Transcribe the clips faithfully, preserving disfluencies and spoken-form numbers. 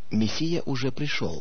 Мессия уже пришел.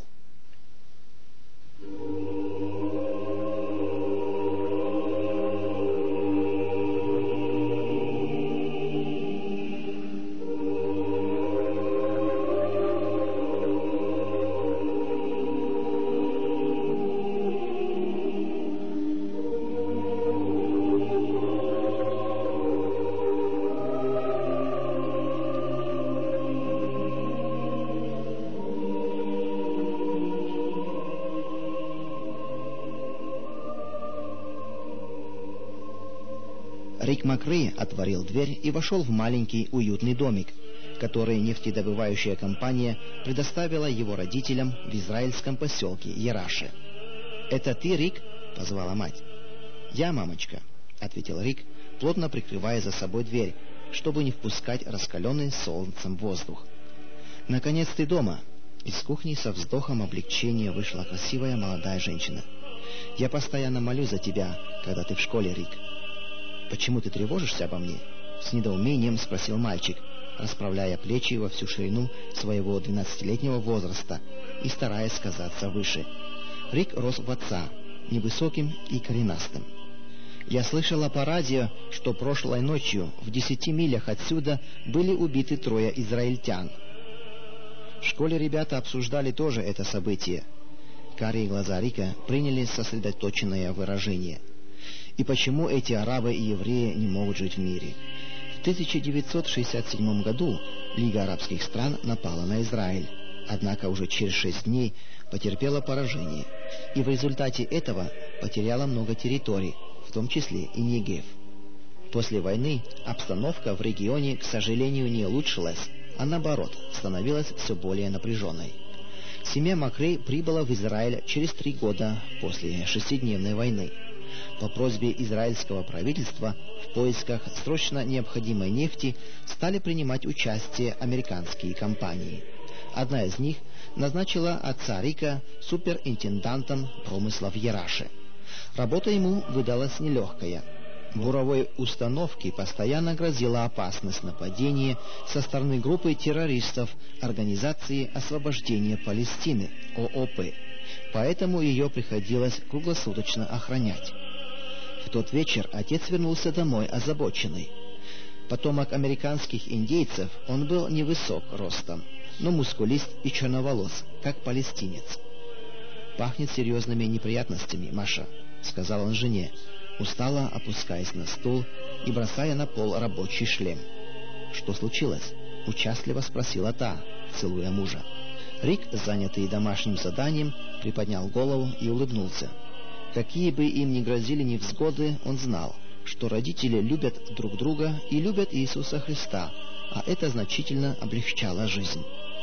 Рик Макрей отворил дверь и вошел в маленький уютный домик, который нефтедобывающая компания предоставила его родителям в израильском поселке Яраше. «Это ты, Рик?» — позвала мать. «Я, мамочка», — ответил Рик, плотно прикрывая за собой дверь, чтобы не впускать раскаленный солнцем воздух. «Наконец ты дома!» Из кухни со вздохом облегчения вышла красивая молодая женщина. «Я постоянно молюсь за тебя, когда ты в школе, Рик». «Почему ты тревожишься обо мне?» — с недоумением спросил мальчик, расправляя плечи во всю ширину своего двенадцатилетнего возраста и стараясь казаться выше. Рик рос в отца, невысоким и коренастым. «Я слышала по радио, что прошлой ночью в десяти милях отсюда были убиты трое израильтян». В школе ребята обсуждали тоже это событие. Карие глаза Рика приняли сосредоточенное выражение. И почему эти арабы и евреи не могут жить в мире? В тысяча девятьсот шестьдесят седьмом году Лига арабских стран напала на Израиль, однако уже через шесть дней потерпела поражение, и в результате этого потеряла много территорий, в том числе и Негев. После войны обстановка в регионе, к сожалению, не улучшилась, а наоборот, становилась все более напряженной. Семья Макрей прибыла в Израиль через три года после шестидневной войны. По просьбе израильского правительства в поисках срочно необходимой нефти стали принимать участие американские компании. Одна из них назначила отца Рика суперинтендантом промысла в Яраше. Работа ему выдалась нелегкая. Буровой установке постоянно грозила опасность нападения со стороны группы террористов Организации освобождения Палестины, ООП. Поэтому ее приходилось круглосуточно охранять. В тот вечер отец вернулся домой озабоченный. Потомок американских индейцев, он был невысок ростом, но мускулист и черноволос, как палестинец. «Пахнет серьезными неприятностями, Маша», — сказал он жене, устало опускаясь на стул и бросая на пол рабочий шлем. «Что случилось?» — участливо спросила та, целуя мужа. Рик, занятый домашним заданием, приподнял голову и улыбнулся. Какие бы им ни грозили невзгоды, он знал, что родители любят друг друга и любят Иисуса Христа, а это значительно облегчало жизнь.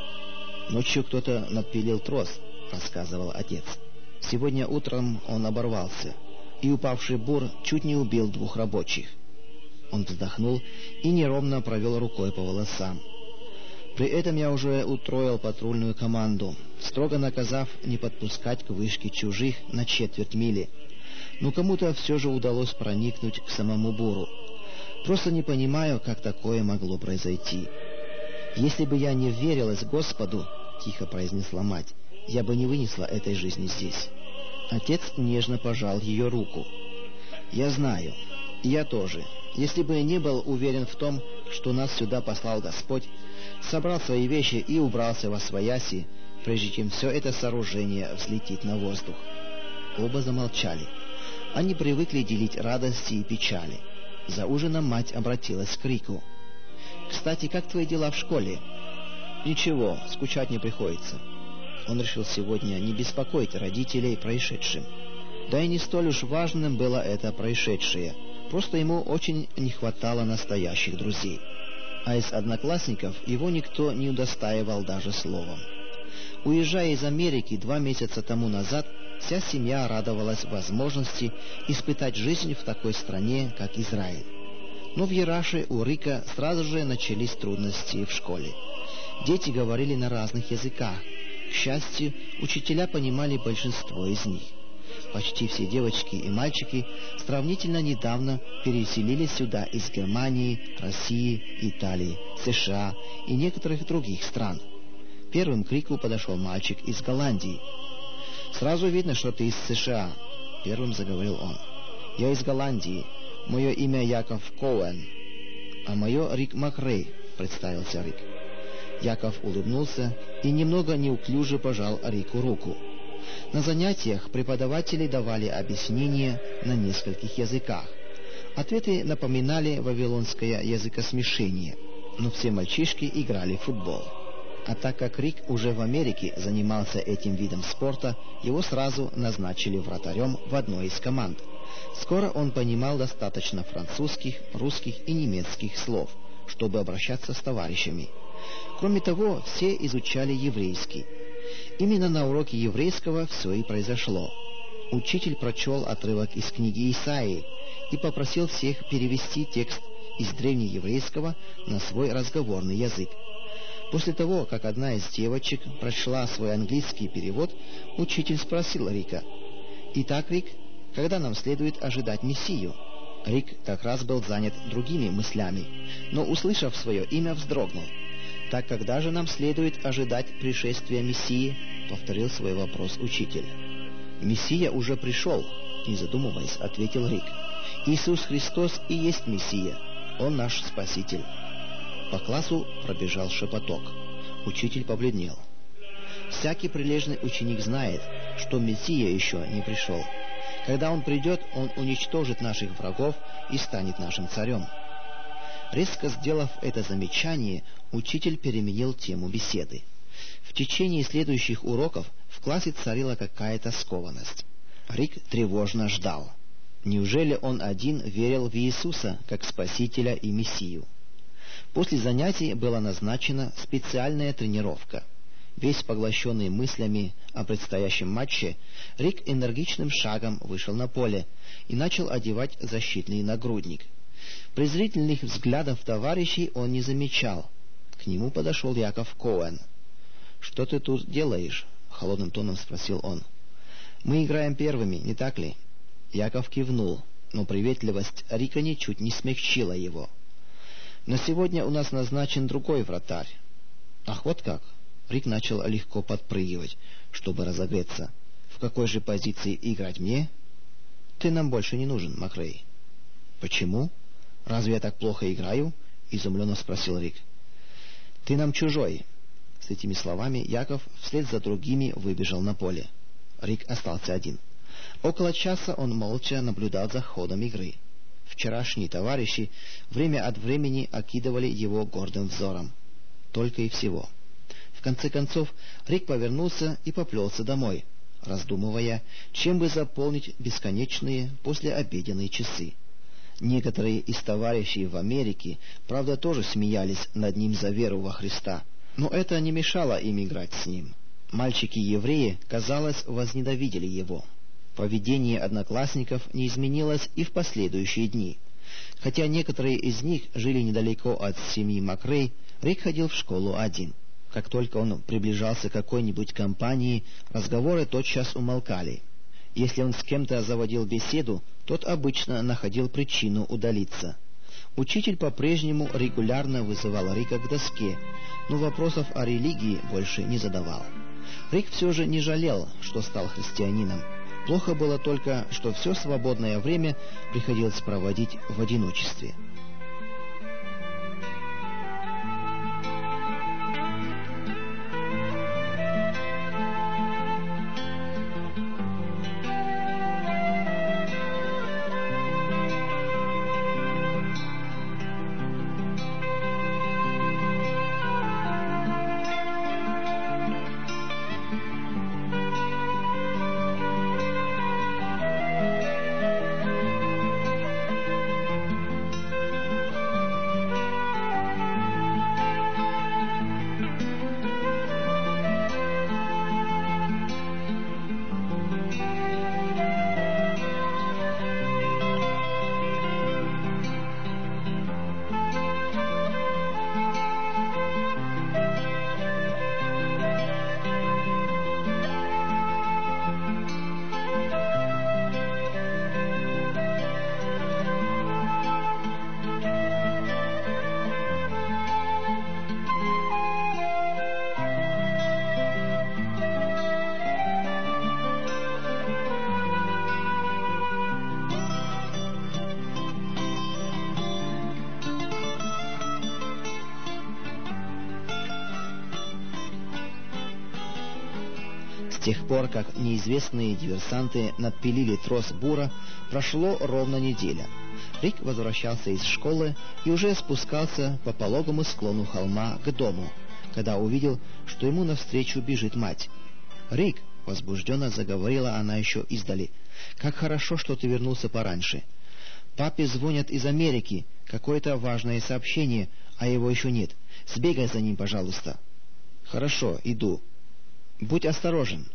«Ночью кто-то напилил трос», — рассказывал отец. «Сегодня утром он оборвался, и упавший бур чуть не убил двух рабочих». Он вздохнул и неровно провел рукой по волосам. «При этом я уже утроил патрульную команду, строго наказав не подпускать к вышке чужих на четверть мили. Но кому-то все же удалось проникнуть к самому буру. Просто не понимаю, как такое могло произойти. Если бы я не верилась Господу, — тихо произнесла мать, — я бы не вынесла этой жизни здесь». Отец нежно пожал ее руку. «Я знаю, и я тоже. Если бы не был уверен в том, что нас сюда послал Господь, собрал свои вещи и убрался восвояси, прежде чем все это сооружение взлетит на воздух». Оба замолчали. Они привыкли делить радости и печали. За ужином мать обратилась к Рику. «Кстати, как твои дела в школе?» «Ничего, скучать не приходится». Он решил сегодня не беспокоить родителей происшедшим. Да и не столь уж важным было это происшедшее. Просто ему очень не хватало настоящих друзей. А из одноклассников его никто не удостаивал даже словом. Уезжая из Америки два месяца тому назад, вся семья радовалась возможности испытать жизнь в такой стране, как Израиль. Но в Яраше у Рика сразу же начались трудности в школе. Дети говорили на разных языках. К счастью, учителя понимали большинство из них. Почти все девочки и мальчики сравнительно недавно переселились сюда из Германии, России, Италии, США и некоторых других стран. Первым к Рику подошел мальчик из Голландии. «Сразу видно, что ты из США», — первым заговорил он. «Я из Голландии. Мое имя Яков Коуэн». «А мое Рик Макрей», — представился Рик. Яков улыбнулся и немного неуклюже пожал Рику руку. На занятиях преподаватели давали объяснения на нескольких языках. Ответы напоминали вавилонское языкосмешение, но все мальчишки играли в футбол. А так как Рик уже в Америке занимался этим видом спорта, его сразу назначили вратарем в одной из команд. Скоро он понимал достаточно французских, русских и немецких слов, чтобы обращаться с товарищами. Кроме того, все изучали еврейский. Именно на уроке еврейского все и произошло. Учитель прочел отрывок из книги Исаии и попросил всех перевести текст из древнееврейского на свой разговорный язык. После того, как одна из девочек прочла свой английский перевод, учитель спросил Рика: «Итак, Рик, когда нам следует ожидать Мессию?» Рик как раз был занят другими мыслями, но, услышав свое имя, вздрогнул. «Так когда же нам следует ожидать пришествия Мессии?» — повторил свой вопрос учитель. «Мессия уже пришел», — не задумываясь, ответил Рик. «Иисус Христос и есть Мессия. Он наш Спаситель». По классу пробежал шепоток. Учитель побледнел. Всякий прилежный ученик знает, что Мессия еще не пришел. Когда он придет, он уничтожит наших врагов и станет нашим царем. Резко сделав это замечание, учитель переменил тему беседы. В течение следующих уроков в классе царила какая-то скованность. Рик тревожно ждал. Неужели он один верил в Иисуса как Спасителя и Мессию? После занятий была назначена специальная тренировка. Весь поглощенный мыслями о предстоящем матче, Рик энергичным шагом вышел на поле и начал одевать защитный нагрудник. Презрительных взглядов товарищей он не замечал. К нему подошел Яков Коуэн. «Что ты тут делаешь?» — холодным тоном спросил он. «Мы играем первыми, не так ли?» Яков кивнул, но приветливость Рика ничуть не смягчила его. «На сегодня у нас назначен другой вратарь». «Ах, вот как!» Рик начал легко подпрыгивать, чтобы разогреться. «В какой же позиции играть мне?» «Ты нам больше не нужен, Макрей». «Почему? Разве я так плохо играю?» — изумленно спросил Рик. «Ты нам чужой». С этими словами Яков вслед за другими выбежал на поле. Рик остался один. Около часа он молча наблюдал за ходом игры. Вчерашние товарищи время от времени окидывали его гордым взором. Только и всего. В конце концов, Рик повернулся и поплелся домой, раздумывая, чем бы заполнить бесконечные послеобеденные часы. Некоторые из товарищей в Америке, правда, тоже смеялись над ним за веру во Христа, но это не мешало им играть с ним. Мальчики-евреи, казалось, возненавидели его. Поведение одноклассников не изменилось и в последующие дни. Хотя некоторые из них жили недалеко от семьи Макрей, Рик ходил в школу один. Как только он приближался к какой-нибудь компании, разговоры тотчас умолкали. Если он с кем-то заводил беседу, тот обычно находил причину удалиться. Учитель по-прежнему регулярно вызывал Рика к доске, но вопросов о религии больше не задавал. Рик все же не жалел, что стал христианином. Плохо было только, что все свободное время приходилось проводить в одиночестве. тех пор, как неизвестные диверсанты надпилили трос бура, прошло ровно неделя. Рик возвращался из школы и уже спускался по пологому склону холма к дому, когда увидел, что ему навстречу бежит мать. «Рик!» — возбужденно заговорила она еще издали. «Как хорошо, что ты вернулся пораньше. Папе звонят из Америки, какое-то важное сообщение, а его еще нет. Сбегай за ним, пожалуйста». «Хорошо, иду. Будь осторожен».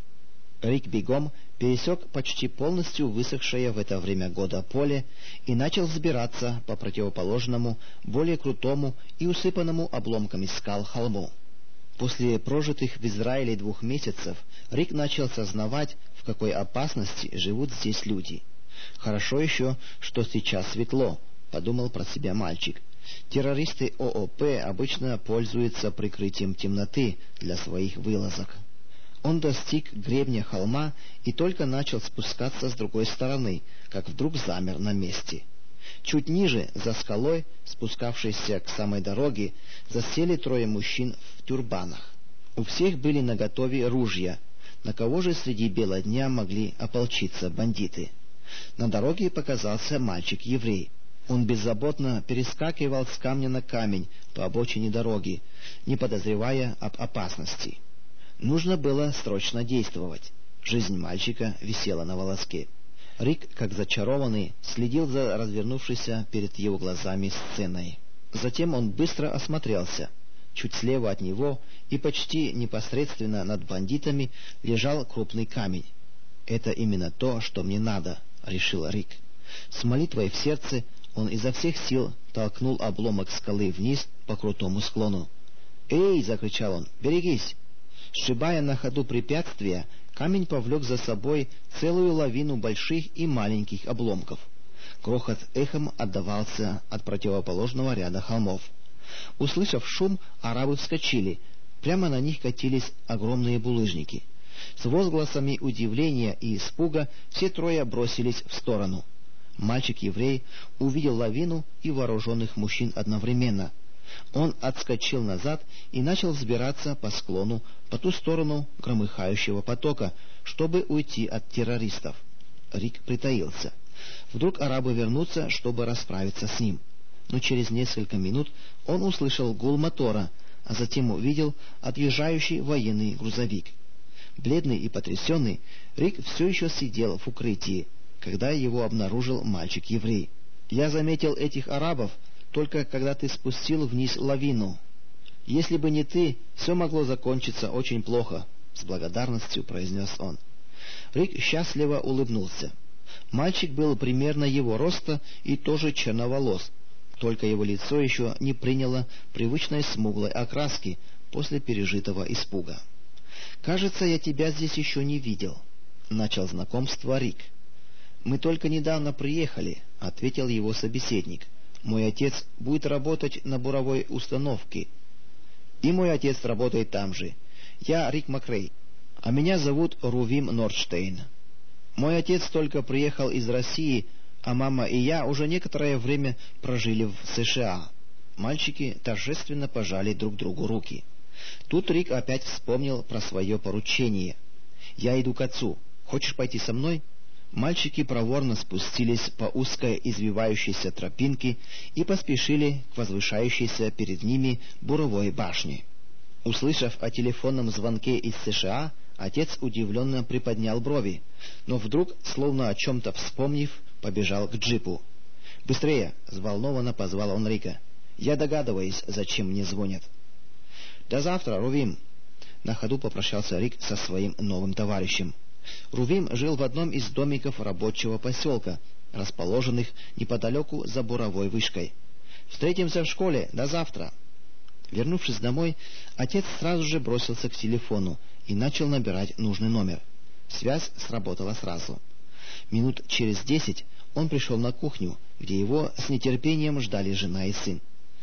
Рик бегом пересек почти полностью высохшее в это время года поле и начал взбираться по противоположному, более крутому и усыпанному обломками скал холму. После прожитых в Израиле двух месяцев Рик начал сознавать, в какой опасности живут здесь люди. «Хорошо еще, что сейчас светло», — подумал про себя мальчик. «Террористы ООП обычно пользуются прикрытием темноты для своих вылазок». Он достиг гребня холма и только начал спускаться с другой стороны, как вдруг замер на месте. Чуть ниже, за скалой, спускавшейся к самой дороге, засели трое мужчин в тюрбанах. У всех были наготове ружья. На кого же среди бела дня могли ополчиться бандиты? На дороге показался мальчик-еврей. Он беззаботно перескакивал с камня на камень по обочине дороги, не подозревая об опасности. Нужно было срочно действовать. Жизнь мальчика висела на волоске. Рик, как зачарованный, следил за развернувшейся перед его глазами сценой. Затем он быстро осмотрелся. Чуть слева от него и почти непосредственно над бандитами лежал крупный камень. «Это именно то, что мне надо», — решил Рик. С молитвой в сердце он изо всех сил толкнул обломок скалы вниз по крутому склону. «Эй!» — закричал он. «Берегись!» Сшибая на ходу препятствия, камень повлек за собой целую лавину больших и маленьких обломков. Грохот эхом отдавался от противоположного ряда холмов. Услышав шум, арабы вскочили. Прямо на них катились огромные булыжники. С возгласами удивления и испуга все трое бросились в сторону. Мальчик-еврей увидел лавину и вооруженных мужчин одновременно. Он отскочил назад и начал взбираться по склону по ту сторону громыхающего потока, чтобы уйти от террористов. Рик притаился. Вдруг арабы вернутся, чтобы расправиться с ним. Но через несколько минут он услышал гул мотора, а затем увидел отъезжающий военный грузовик. Бледный и потрясенный, Рик все еще сидел в укрытии, когда его обнаружил мальчик-еврей. «Я заметил этих арабов только когда ты спустил вниз лавину. Если бы не ты, все могло закончиться очень плохо», — с благодарностью произнес он. Рик счастливо улыбнулся. Мальчик был примерно его роста и тоже черноволос, только его лицо еще не приняло привычной смуглой окраски после пережитого испуга. «Кажется, я тебя здесь еще не видел», — начал знакомство Рик. «Мы только недавно приехали», — ответил его собеседник. «Мой отец будет работать на буровой установке. И мой отец работает там же. Я Рик Макрей, а меня зовут Рувим Нордштейн. Мой отец только приехал из России, а мама и я уже некоторое время прожили в США». Мальчики торжественно пожали друг другу руки. Тут Рик опять вспомнил про свое поручение. «Я иду к отцу. Хочешь пойти со мной?» Мальчики проворно спустились по узкой извивающейся тропинке и поспешили к возвышающейся перед ними буровой башне. Услышав о телефонном звонке из США, отец удивленно приподнял брови, но вдруг, словно о чем-то вспомнив, побежал к джипу. «Быстрее!» — взволнованно позвал он Рика. «Я догадываюсь, зачем мне звонят». «До завтра, Рувим!» — на ходу попрощался Рик со своим новым товарищем. Рувим жил в одном из домиков рабочего поселка, расположенных неподалеку за буровой вышкой. «Встретимся в школе. До завтра!» Вернувшись домой, отец сразу же бросился к телефону и начал набирать нужный номер. Связь сработала сразу. Минут через десять он пришел на кухню, где его с нетерпением ждали жена и сын.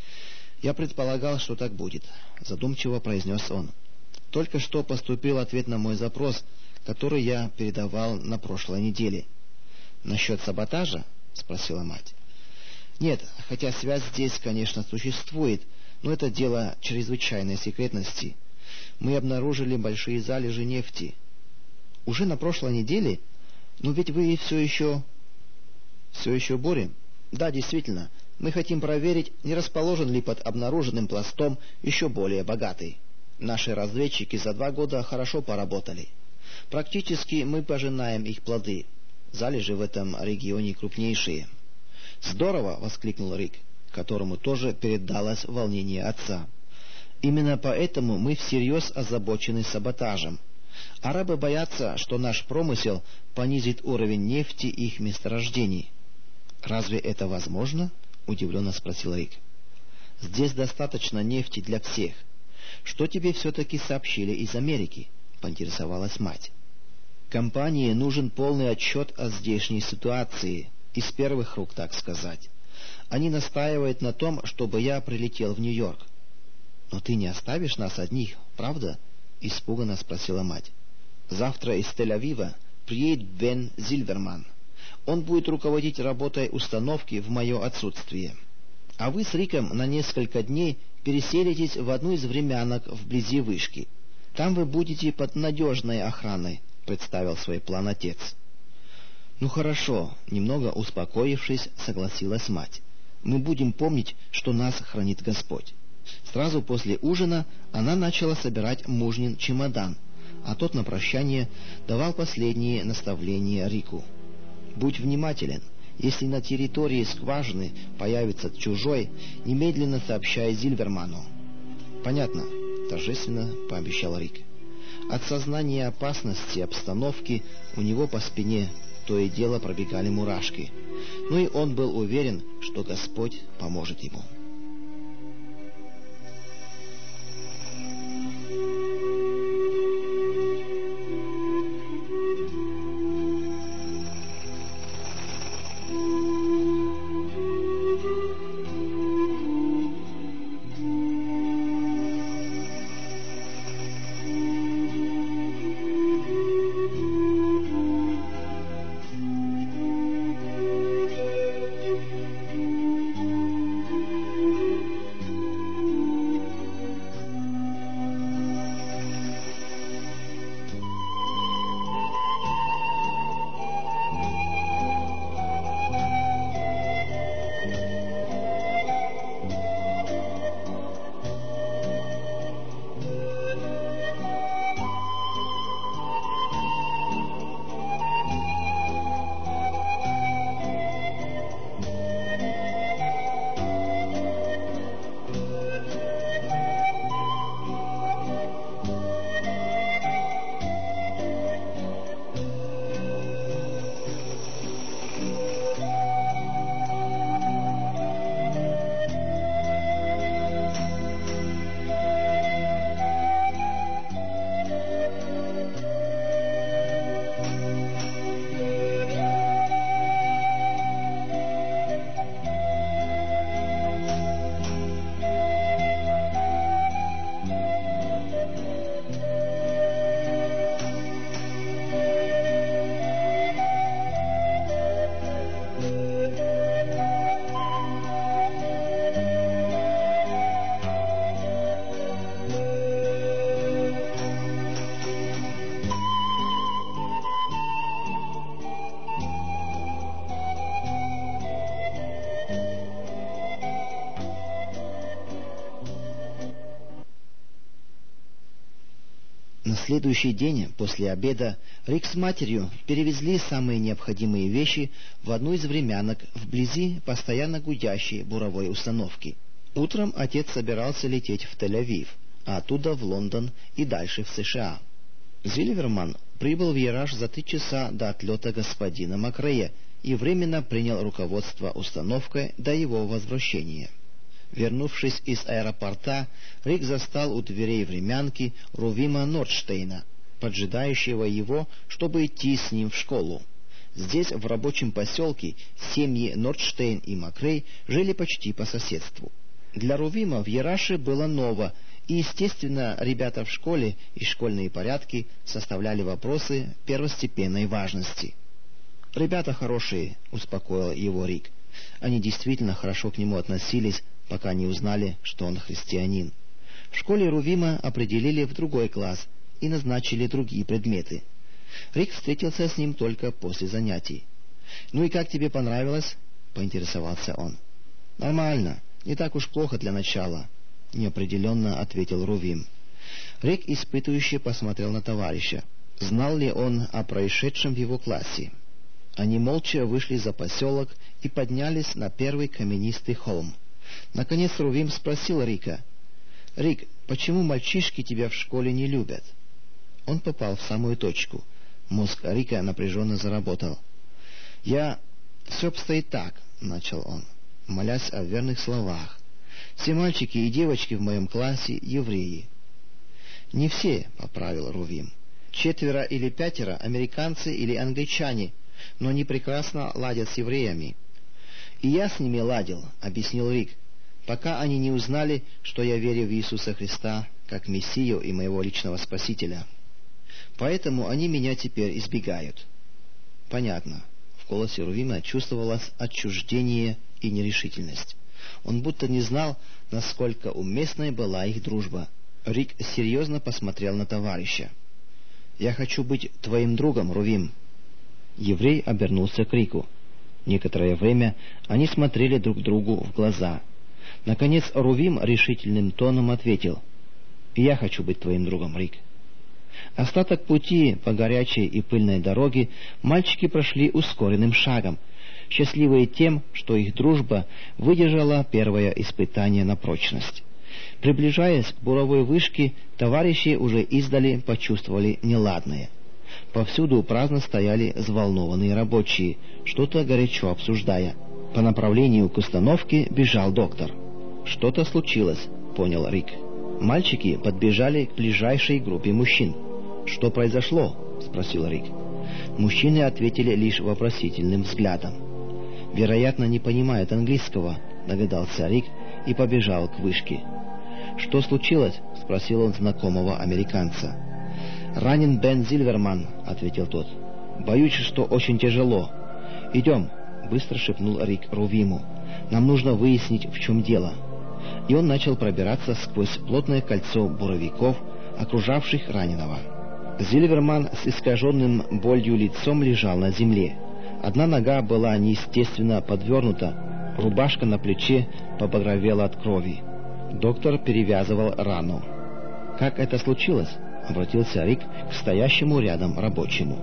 «Я предполагал, что так будет», — задумчиво произнес он. «Только что поступил ответ на мой запрос, который я передавал на прошлой неделе». «Насчет саботажа?» — спросила мать. «Нет, хотя связь здесь, конечно, существует, но это дело чрезвычайной секретности. Мы обнаружили большие залежи нефти. Уже на прошлой неделе? Но ведь вы все еще... Все еще в буре? Да, действительно. Мы хотим проверить, не расположен ли под обнаруженным пластом еще более богатый. Наши разведчики за два года хорошо поработали. Практически мы пожинаем их плоды. Залежи в этом регионе крупнейшие. «Здорово!» — воскликнул Рик, которому тоже передалось волнение отца. «Именно поэтому мы всерьез озабочены саботажем. Арабы боятся, что наш промысел понизит уровень нефти их месторождений». «Разве это возможно?» — удивленно спросил Рик. «Здесь достаточно нефти для всех. Что тебе все-таки сообщили из Америки?» — поинтересовалась мать. «Компании нужен полный отчет о здешней ситуации, из первых рук, так сказать. Они настаивают на том, чтобы я прилетел в Нью-Йорк». «Но ты не оставишь нас одних, правда?» — испуганно спросила мать. «Завтра из Тель-Авива приедет Бен Зильверман. Он будет руководить работой установки в мое отсутствие. А вы с Риком на несколько дней переселитесь в одну из времянок вблизи вышки. Там вы будете под надежной охраной», — представил свой план отец. «Ну хорошо», — немного успокоившись, согласилась мать. «Мы будем помнить, что нас хранит Господь». Сразу после ужина она начала собирать мужнин чемодан, а тот на прощание давал последние наставления Рику. «Будь внимателен. Если на территории скважины появится чужой, немедленно сообщай Зильверману». «Понятно», — торжественно пообещал Рик. От сознания опасности обстановки у него по спине то и дело пробегали мурашки, но и он был уверен, что Господь поможет ему. На следующий день после обеда Рик с матерью перевезли самые необходимые вещи в одну из времянок вблизи постоянно гудящей буровой установки. Утром отец собирался лететь в Тель-Авив, а оттуда в Лондон и дальше в США. Зильверман прибыл в Яраш за три часа до отлета господина Макрея и временно принял руководство установкой до его возвращения. Вернувшись из аэропорта, Рик застал у дверей времянки Рувима Нордштейна, поджидающего его, чтобы идти с ним в школу. Здесь, в рабочем поселке, семьи Нордштейн и Макрей жили почти по соседству. Для Рувима в Яраше было ново, и, естественно, ребята в школе и школьные порядки составляли вопросы первостепенной важности. «Ребята хорошие», — успокоил его Рик. Они действительно хорошо к нему относились, пока не узнали, что он христианин. В школе Рувима определили в другой класс и назначили другие предметы. Рик встретился с ним только после занятий. «Ну и как тебе понравилось?» — поинтересовался он. «Нормально. Не так уж плохо для начала», — неопределенно ответил Рувим. Рик испытующе посмотрел на товарища. Знал ли он о происшедшем в его классе? Они молча вышли за поселок и поднялись на первый каменистый холм. Наконец Рувим спросил Рика: «Рик, почему мальчишки тебя в школе не любят?» Он попал в самую точку. Мозг Рика напряженно заработал. «Я... все обстоит так», — начал он, молясь о верных словах. «Все мальчики и девочки в моем классе евреи». «Не все», — поправил Рувим. «Четверо или пятеро американцы или англичане, но они прекрасно ладят с евреями». «И я с ними ладил», — объяснил Рик, «пока они не узнали, что я верю в Иисуса Христа как Мессию и моего личного Спасителя. Поэтому они меня теперь избегают». «Понятно». В голосе Рувима чувствовалось отчуждение и нерешительность. Он будто не знал, насколько уместной была их дружба. Рик серьезно посмотрел на товарища. «Я хочу быть твоим другом, Рувим». Еврей обернулся к Рику. Некоторое время они смотрели друг другу в глаза. Наконец Рувим решительным тоном ответил: «Я хочу быть твоим другом, Рик». Остаток пути по горячей и пыльной дороге мальчики прошли ускоренным шагом, счастливые тем, что их дружба выдержала первое испытание на прочность. Приближаясь к буровой вышке, товарищи уже издали почувствовали неладное. Повсюду праздно стояли взволнованные рабочие, что-то горячо обсуждая. По направлению к установке бежал доктор. «Что-то случилось», — понял Рик. Мальчики подбежали к ближайшей группе мужчин. «Что произошло?» — спросил Рик. Мужчины ответили лишь вопросительным взглядом. «Вероятно, не понимают английского», — догадался Рик и побежал к вышке. «Что случилось?» — спросил он знакомого американца. «Ранен Бен Зильверман», — ответил тот. «Боюсь, что очень тяжело». «Идем», — быстро шепнул Рик Рувиму. «Нам нужно выяснить, в чем дело». И он начал пробираться сквозь плотное кольцо буровиков, окружавших раненого. Зильверман с искаженным болью лицом лежал на земле. Одна нога была неестественно подвернута, рубашка на плече побагровела от крови. Доктор перевязывал рану. «Как это случилось?» — обратился Рик к стоящему рядом рабочему.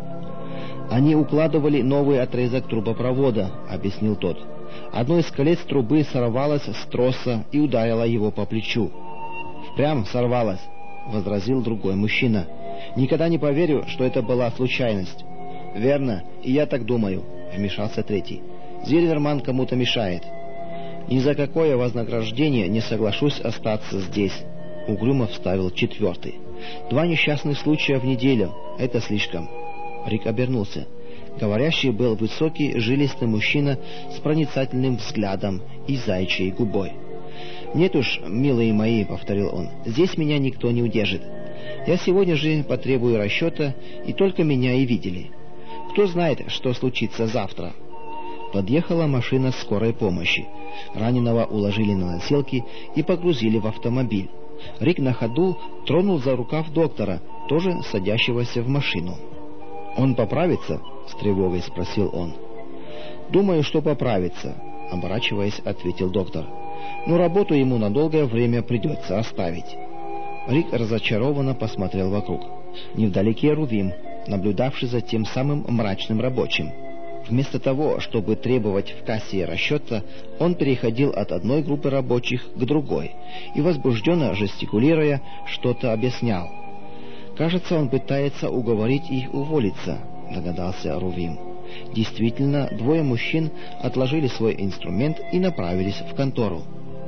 «Они укладывали новый отрезок трубопровода», — объяснил тот. «Одно из колец трубы сорвалось с троса и ударило его по плечу». «Впрямь сорвалось», — возразил другой мужчина. «Никогда не поверю, что это была случайность». «Верно, и я так думаю», — вмешался третий. «Зильверман кому-то мешает». «Ни за какое вознаграждение не соглашусь остаться здесь», — угрюмо вставил четвертый. «Два несчастных случая в неделю — это слишком». Рик обернулся. Говорящий был высокий, жилистый мужчина с проницательным взглядом и заячьей губой. «Нет уж, милые мои», — повторил он, — «здесь меня никто не удержит. Я сегодня же потребую расчета, и только меня и видели. Кто знает, что случится завтра». Подъехала машина скорой помощи. Раненого уложили на носилки и погрузили в автомобиль. Рик на ходу тронул за рукав доктора, тоже садящегося в машину. «Он поправится?» — с тревогой спросил он. «Думаю, что поправится», — оборачиваясь, ответил доктор. «Но работу ему на долгое время придется оставить». Рик разочарованно посмотрел вокруг. Невдалеке Рувим, наблюдавший за тем самым мрачным рабочим. Вместо того, чтобы требовать в кассе расчета, он переходил от одной группы рабочих к другой и, возбужденно жестикулируя, что-то объяснял. «Кажется, он пытается уговорить их уволиться», — догадался Рувим. Действительно, двое мужчин отложили свой инструмент и направились в контору.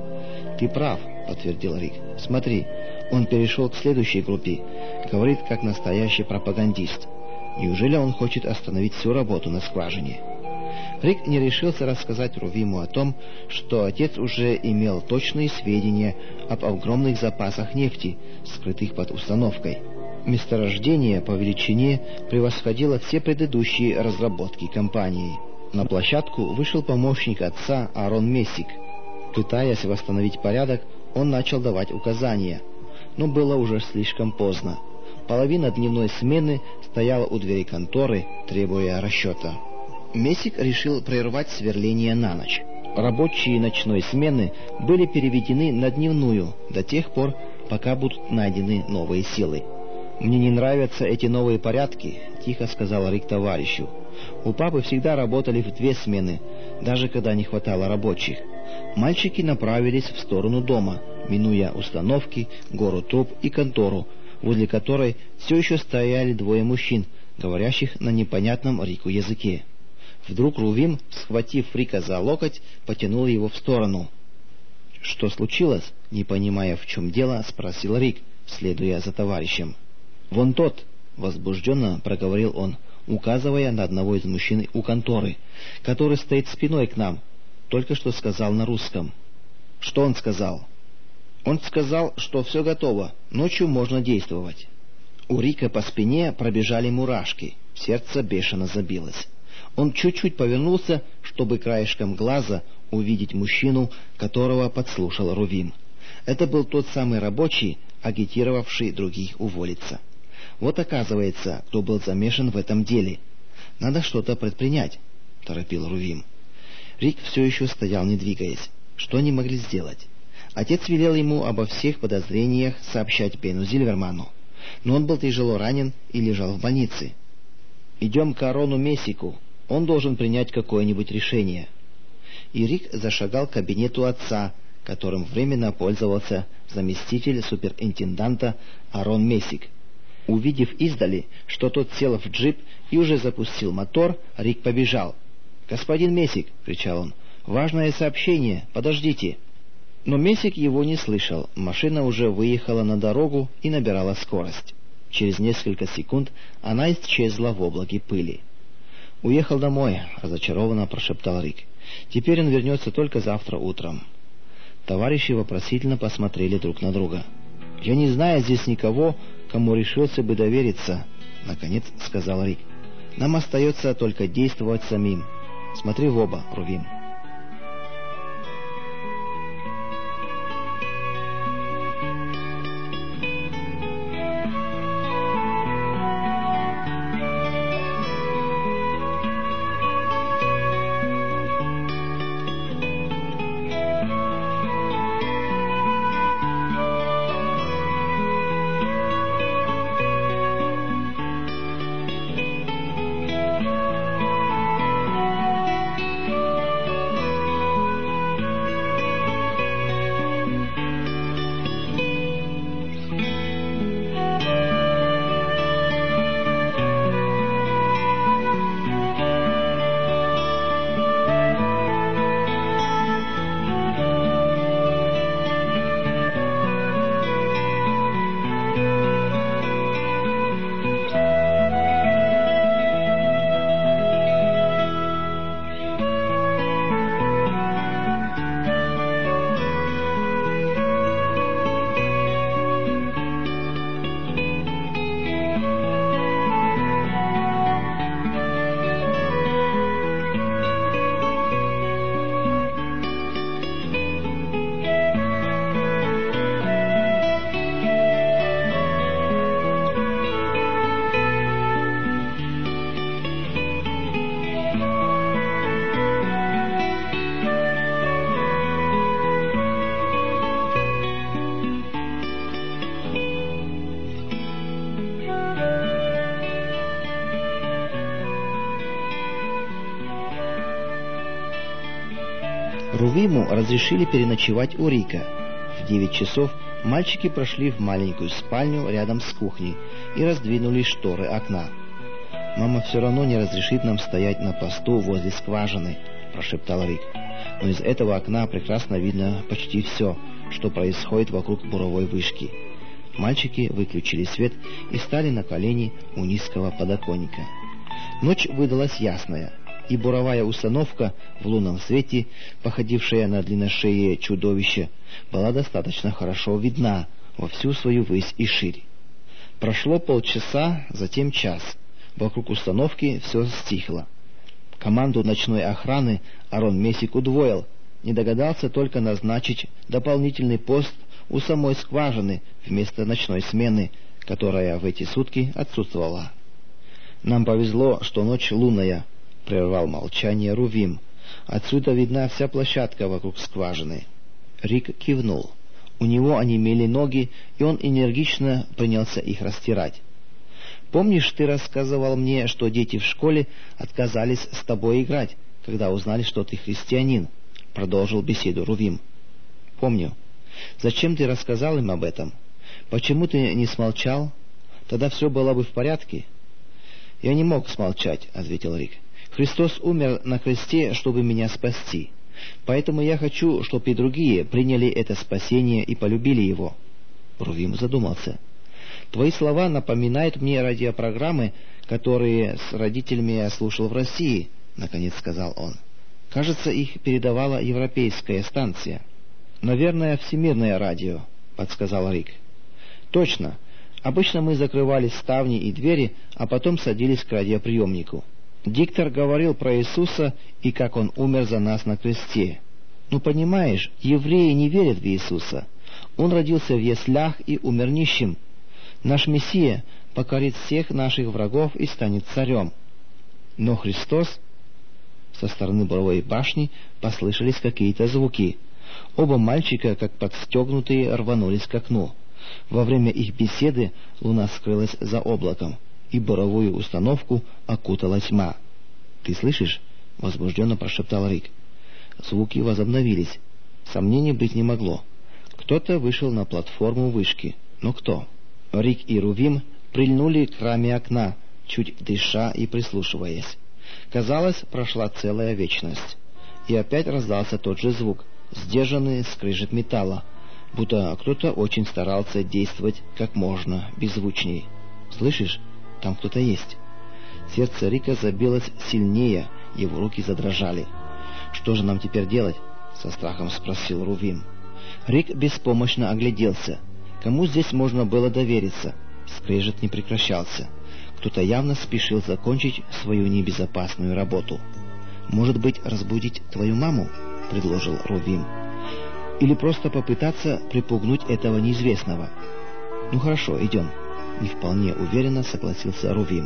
«Ты прав», — подтвердил Рик. «Смотри, он перешел к следующей группе, говорит как настоящий пропагандист. Неужели он хочет остановить всю работу на скважине?» Рик не решился рассказать Рувиму о том, что отец уже имел точные сведения об огромных запасах нефти, скрытых под установкой. Месторождение по величине превосходило все предыдущие разработки компании. На площадку вышел помощник отца Аарон Мессик. Пытаясь восстановить порядок, он начал давать указания. Но было уже слишком поздно. Половина дневной смены стояла у двери конторы, требуя расчета. Месик решил прервать сверление на ночь. Рабочие ночной смены были переведены на дневную до тех пор, пока будут найдены новые силы. «Мне не нравятся эти новые порядки», — тихо сказал Рик товарищу. «У папы всегда работали в две смены, даже когда не хватало рабочих». Мальчики направились в сторону дома, минуя установки, гору труб и контору, возле которой все еще стояли двое мужчин, говорящих на непонятном Рику языке. Вдруг Рувим, схватив Рика за локоть, потянул его в сторону. «Что случилось?» — не понимая, в чем дело, спросил Рик, следуя за товарищем. «Вон тот!» — возбужденно проговорил он, указывая на одного из мужчин у конторы, который стоит спиной к нам. Только что сказал на русском. «Что он сказал?» «Он сказал, что все готово, ночью можно действовать». У Рика по спине пробежали мурашки, сердце бешено забилось. Он чуть-чуть повернулся, чтобы краешком глаза увидеть мужчину, которого подслушал Рувим. Это был тот самый рабочий, агитировавший других уволиться. Вот оказывается, кто был замешан в этом деле. «Надо что-то предпринять», — торопил Рувим. Рик все еще стоял, не двигаясь. Что они могли сделать? Отец велел ему обо всех подозрениях сообщать Бену Зильверману, но он был тяжело ранен и лежал в больнице. «Идем к Арону Месику, он должен принять какое-нибудь решение». И Рик зашагал к кабинету отца, которым временно пользовался заместитель суперинтенданта Арон Месик. Увидев издали, что тот сел в джип и уже запустил мотор, Рик побежал. «Господин Месик!» — кричал он. «Важное сообщение! Подождите!» Но Месик его не слышал. Машина уже выехала на дорогу и набирала скорость. Через несколько секунд она исчезла в облаке пыли. «Уехал домой», — разочарованно прошептал Рик. «Теперь он вернется только завтра утром». Товарищи вопросительно посмотрели друг на друга. «Я не знаю здесь никого, кому решился бы довериться», — наконец сказал Рик. «Нам остается только действовать самим. Смотри в оба, Рувим». Рувиму разрешили переночевать у Рика. В девять часов мальчики прошли в маленькую спальню рядом с кухней и раздвинули шторы окна. «Мама все равно не разрешит нам стоять на посту возле скважины», — прошептал Рик. «Но из этого окна прекрасно видно почти все, что происходит вокруг буровой вышки». Мальчики выключили свет и стали на колени у низкого подоконника. Ночь выдалась ясная, и буровая установка в лунном свете, походившая на длинношее чудовище, была достаточно хорошо видна во всю свою высь и ширь. Прошло полчаса, затем час. Вокруг установки все стихло. Команду ночной охраны Арон Месик удвоил, не догадался только назначить дополнительный пост у самой скважины вместо ночной смены, которая в эти сутки отсутствовала. «Нам повезло, что ночь лунная», — прервал молчание Рувим. «Отсюда видна вся площадка вокруг скважины». Рик кивнул. У него онемели ноги, и он энергично принялся их растирать. «Помнишь, ты рассказывал мне, что дети в школе отказались с тобой играть, когда узнали, что ты христианин?» — продолжил беседу Рувим. «Помню. Зачем ты рассказал им об этом? Почему ты не смолчал? Тогда все было бы в порядке». «Я не мог смолчать», — ответил Рик. «Христос умер на кресте, чтобы меня спасти. Поэтому я хочу, чтобы и другие приняли это спасение и полюбили его». Рувим задумался. «Твои слова напоминают мне радиопрограммы, которые с родителями я слушал в России», — наконец сказал он. «Кажется, их передавала европейская станция». «Наверное, всемирное радио», — подсказал Рик. «Точно. Обычно мы закрывали ставни и двери, а потом садились к радиоприемнику. Диктор говорил про Иисуса и как Он умер за нас на кресте. Ну, понимаешь, евреи не верят в Иисуса. Он родился в яслях и умер нищим. Наш Мессия покорит всех наших врагов и станет царем. Но Христос...» Со стороны буровой башни послышались какие-то звуки. Оба мальчика, как подстегнутые, рванулись к окну. Во время их беседы луна скрылась за облаком, и буровую установку окутала тьма. «Ты слышишь?» — возбужденно прошептал Рик. Звуки возобновились. Сомнений быть не могло. Кто-то вышел на платформу вышки. Но кто? Рик и Рувим прильнули к раме окна, чуть дыша и прислушиваясь. Казалось, прошла целая вечность. И опять раздался тот же звук, сдержанный скрежет металла, будто кто-то очень старался действовать как можно беззвучней. «Слышишь? Там кто-то есть». Сердце Рика забилось сильнее, его руки задрожали. «Что же нам теперь делать?» — со страхом спросил Рувим. Рик беспомощно огляделся. Кому здесь можно было довериться? Скрежет не прекращался. Кто-то явно спешил закончить свою небезопасную работу. «Может быть, разбудить твою маму?» — предложил Рувим. «Или просто попытаться припугнуть этого неизвестного?» «Ну хорошо, идем», — не вполне уверенно согласился Рувим.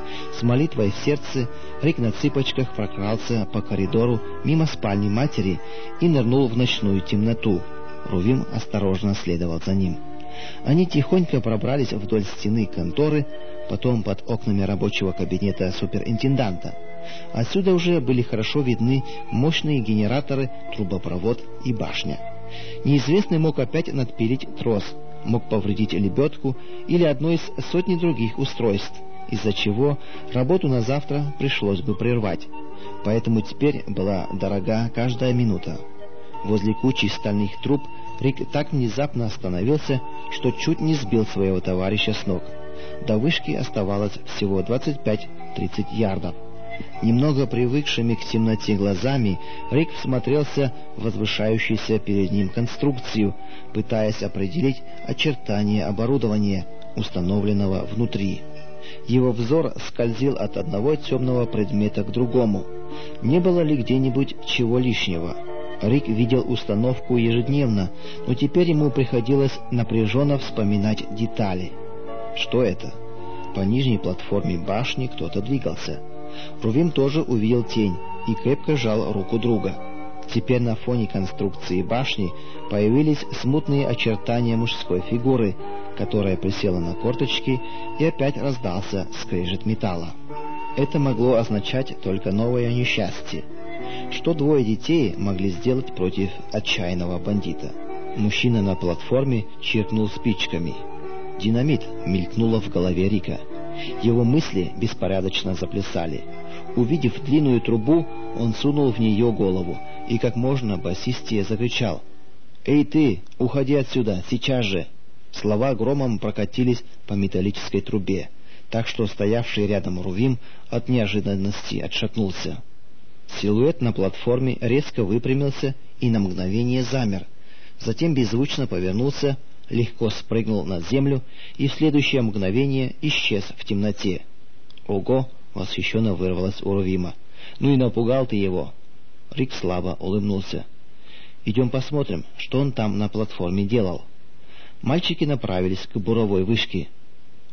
С молитвой в сердце Рик на цыпочках прокрался по коридору мимо спальни матери и нырнул в ночную темноту. Рувим осторожно следовал за ним. Они тихонько пробрались вдоль стены конторы, потом под окнами рабочего кабинета суперинтенданта. Отсюда уже были хорошо видны мощные генераторы, трубопровод и башня. Неизвестный мог опять надпилить трос, мог повредить лебедку или одно из сотни других устройств, из-за чего работу на завтра пришлось бы прервать. Поэтому теперь была дорога каждая минута. Возле кучи стальных труб Рик так внезапно остановился, что чуть не сбил своего товарища с ног. До вышки оставалось всего двадцать пять-тридцать ярдов. Немного привыкшими к темноте глазами, Рик всмотрелся в возвышающуюся перед ним конструкцию, пытаясь определить очертания оборудования, установленного внутри. Его взор скользил от одного темного предмета к другому. Не было ли где-нибудь чего лишнего? Рик видел установку ежедневно, но теперь ему приходилось напряженно вспоминать детали. Что это? По нижней платформе башни кто-то двигался. Рувим тоже увидел тень и крепко сжал руку друга. Теперь на фоне конструкции башни появились смутные очертания мужской фигуры, которая присела на корточки, и опять раздался скрежет металла. Это могло означать только новое несчастье. Что двое детей могли сделать против отчаянного бандита? Мужчина на платформе чиркнул спичками. «Динамит!» мелькнуло в голове Рика. Его мысли беспорядочно заплясали. Увидев длинную трубу, он сунул в нее голову и как можно басистее закричал: «Эй ты, уходи отсюда, сейчас же!» Слова громом прокатились по металлической трубе, так что стоявший рядом Рувим от неожиданности отшатнулся. Силуэт на платформе резко выпрямился и на мгновение замер, затем беззвучно повернулся, легко спрыгнул на землю и в следующее мгновение исчез в темноте. «Ого!» — восхищенно вырвалось у Рувима. «Ну и напугал ты его!» Рик слабо улыбнулся. «Идем посмотрим, что он там на платформе делал». Мальчики направились к буровой вышке.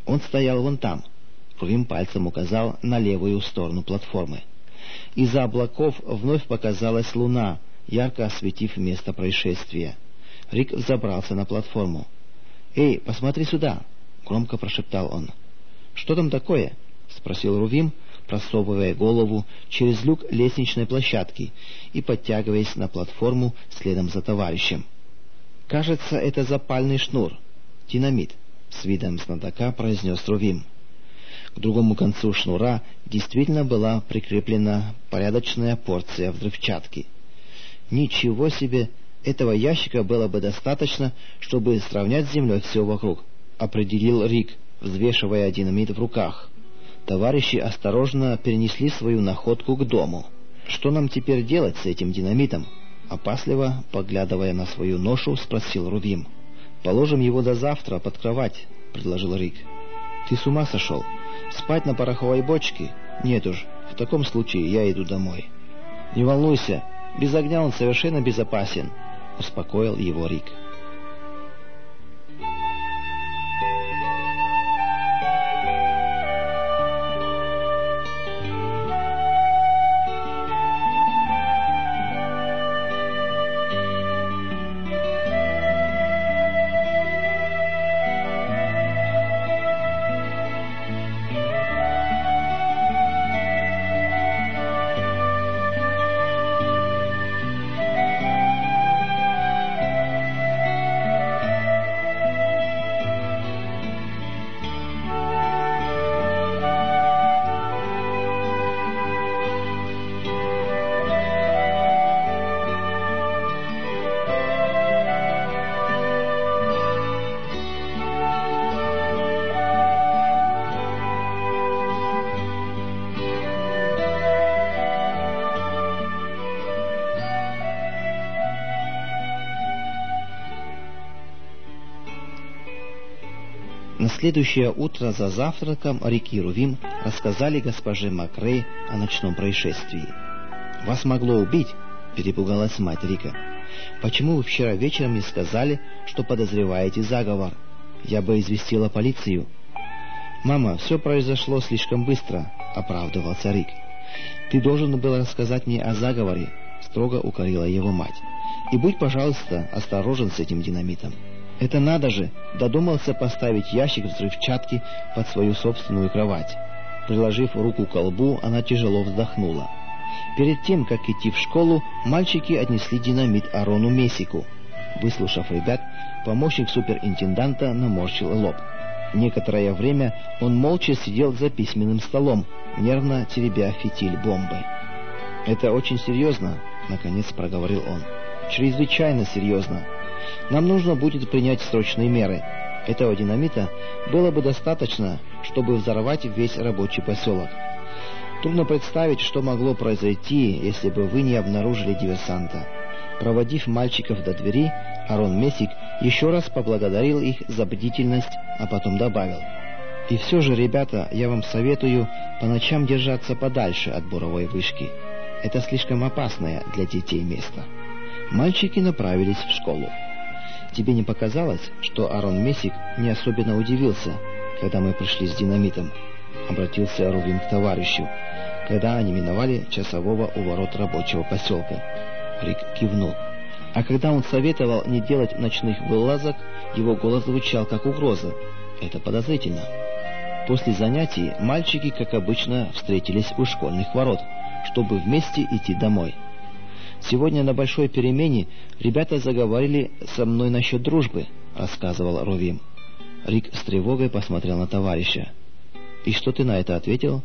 Он стоял вон там. Рувим пальцем указал на левую сторону платформы. Из-за облаков вновь показалась луна, ярко осветив место происшествия. Рик взобрался на платформу. «Эй, посмотри сюда!» — громко прошептал он. «Что там такое?» — спросил Рувим, просовывая голову через люк лестничной площадки и подтягиваясь на платформу следом за товарищем. «Кажется, это запальный шнур. Динамит», — с видом знатока произнес Рувим. К другому концу шнура действительно была прикреплена порядочная порция взрывчатки. «Ничего себе! Этого ящика было бы достаточно, чтобы сравнять с землей все вокруг», — определил Рик, взвешивая динамит в руках. Товарищи осторожно перенесли свою находку к дому. «Что нам теперь делать с этим динамитом?» — опасливо, поглядывая на свою ношу, спросил Рувим. «Положим его до завтра под кровать», — предложил Рик. «Ты с ума сошел? Спать на пороховой бочке? Нет уж, в таком случае я иду домой». «Не волнуйся, без огня он совершенно безопасен», — успокоил его Рик. На следующее утро за завтраком Рик и Рувим рассказали госпоже Макрей о ночном происшествии. «Вас могло убить?» — перепугалась мать Рика. «Почему вы вчера вечером не сказали, что подозреваете заговор? Я бы известила полицию». «Мама, все произошло слишком быстро», — оправдывался Рик. «Ты должен был рассказать мне о заговоре», — строго укорила его мать. «И будь, пожалуйста, осторожен с этим динамитом». «Это надо же!» Додумался поставить ящик взрывчатки под свою собственную кровать. Приложив руку к колбу, она тяжело вздохнула. Перед тем, как идти в школу, мальчики отнесли динамит Арону Месику. Выслушав ребят, помощник суперинтенданта наморщил лоб. Некоторое время он молча сидел за письменным столом, нервно теребя фитиль бомбы. «Это очень серьезно», — наконец проговорил он. «Чрезвычайно серьезно. Нам нужно будет принять срочные меры. Этого динамита было бы достаточно, чтобы взорвать весь рабочий поселок. Трудно представить, что могло произойти, если бы вы не обнаружили диверсанта». Проводив мальчиков до двери, Арон Месик еще раз поблагодарил их за бдительность, а потом добавил: «И все же, ребята, я вам советую по ночам держаться подальше от буровой вышки. Это слишком опасное для детей место». Мальчики направились в школу. «Тебе не показалось, что Арон Месик не особенно удивился, когда мы пришли с динамитом?» — обратился Рувим к товарищу, когда они миновали часового у ворот рабочего поселка. Рик кивнул. А когда он советовал не делать ночных вылазок, его голос звучал как угроза. Это подозрительно. После занятий мальчики, как обычно, встретились у школьных ворот, чтобы вместе идти домой. «Сегодня на большой перемене ребята заговорили со мной насчет дружбы», — рассказывал Рувим. Рик с тревогой посмотрел на товарища. «И что ты на это ответил?»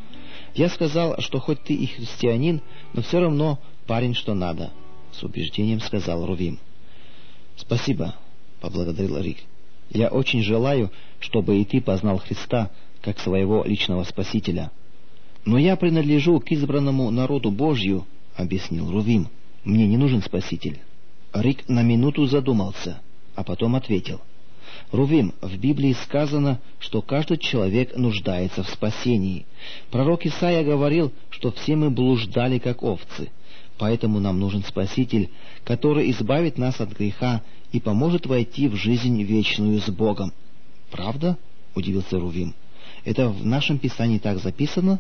«Я сказал, что хоть ты и христианин, но все равно парень что надо», — с убеждением сказал Рувим. «Спасибо», — поблагодарил Рик. «Я очень желаю, чтобы и ты познал Христа как своего личного спасителя». «Но я принадлежу к избранному народу Божью», — объяснил Рувим. «Мне не нужен спаситель». Рик на минуту задумался, а потом ответил: «Рувим, в Библии сказано, что каждый человек нуждается в спасении. Пророк Исаия говорил, что все мы блуждали, как овцы. Поэтому нам нужен Спаситель, который избавит нас от греха и поможет войти в жизнь вечную с Богом». «Правда?» — удивился Рувим. «Это в нашем писании так записано?»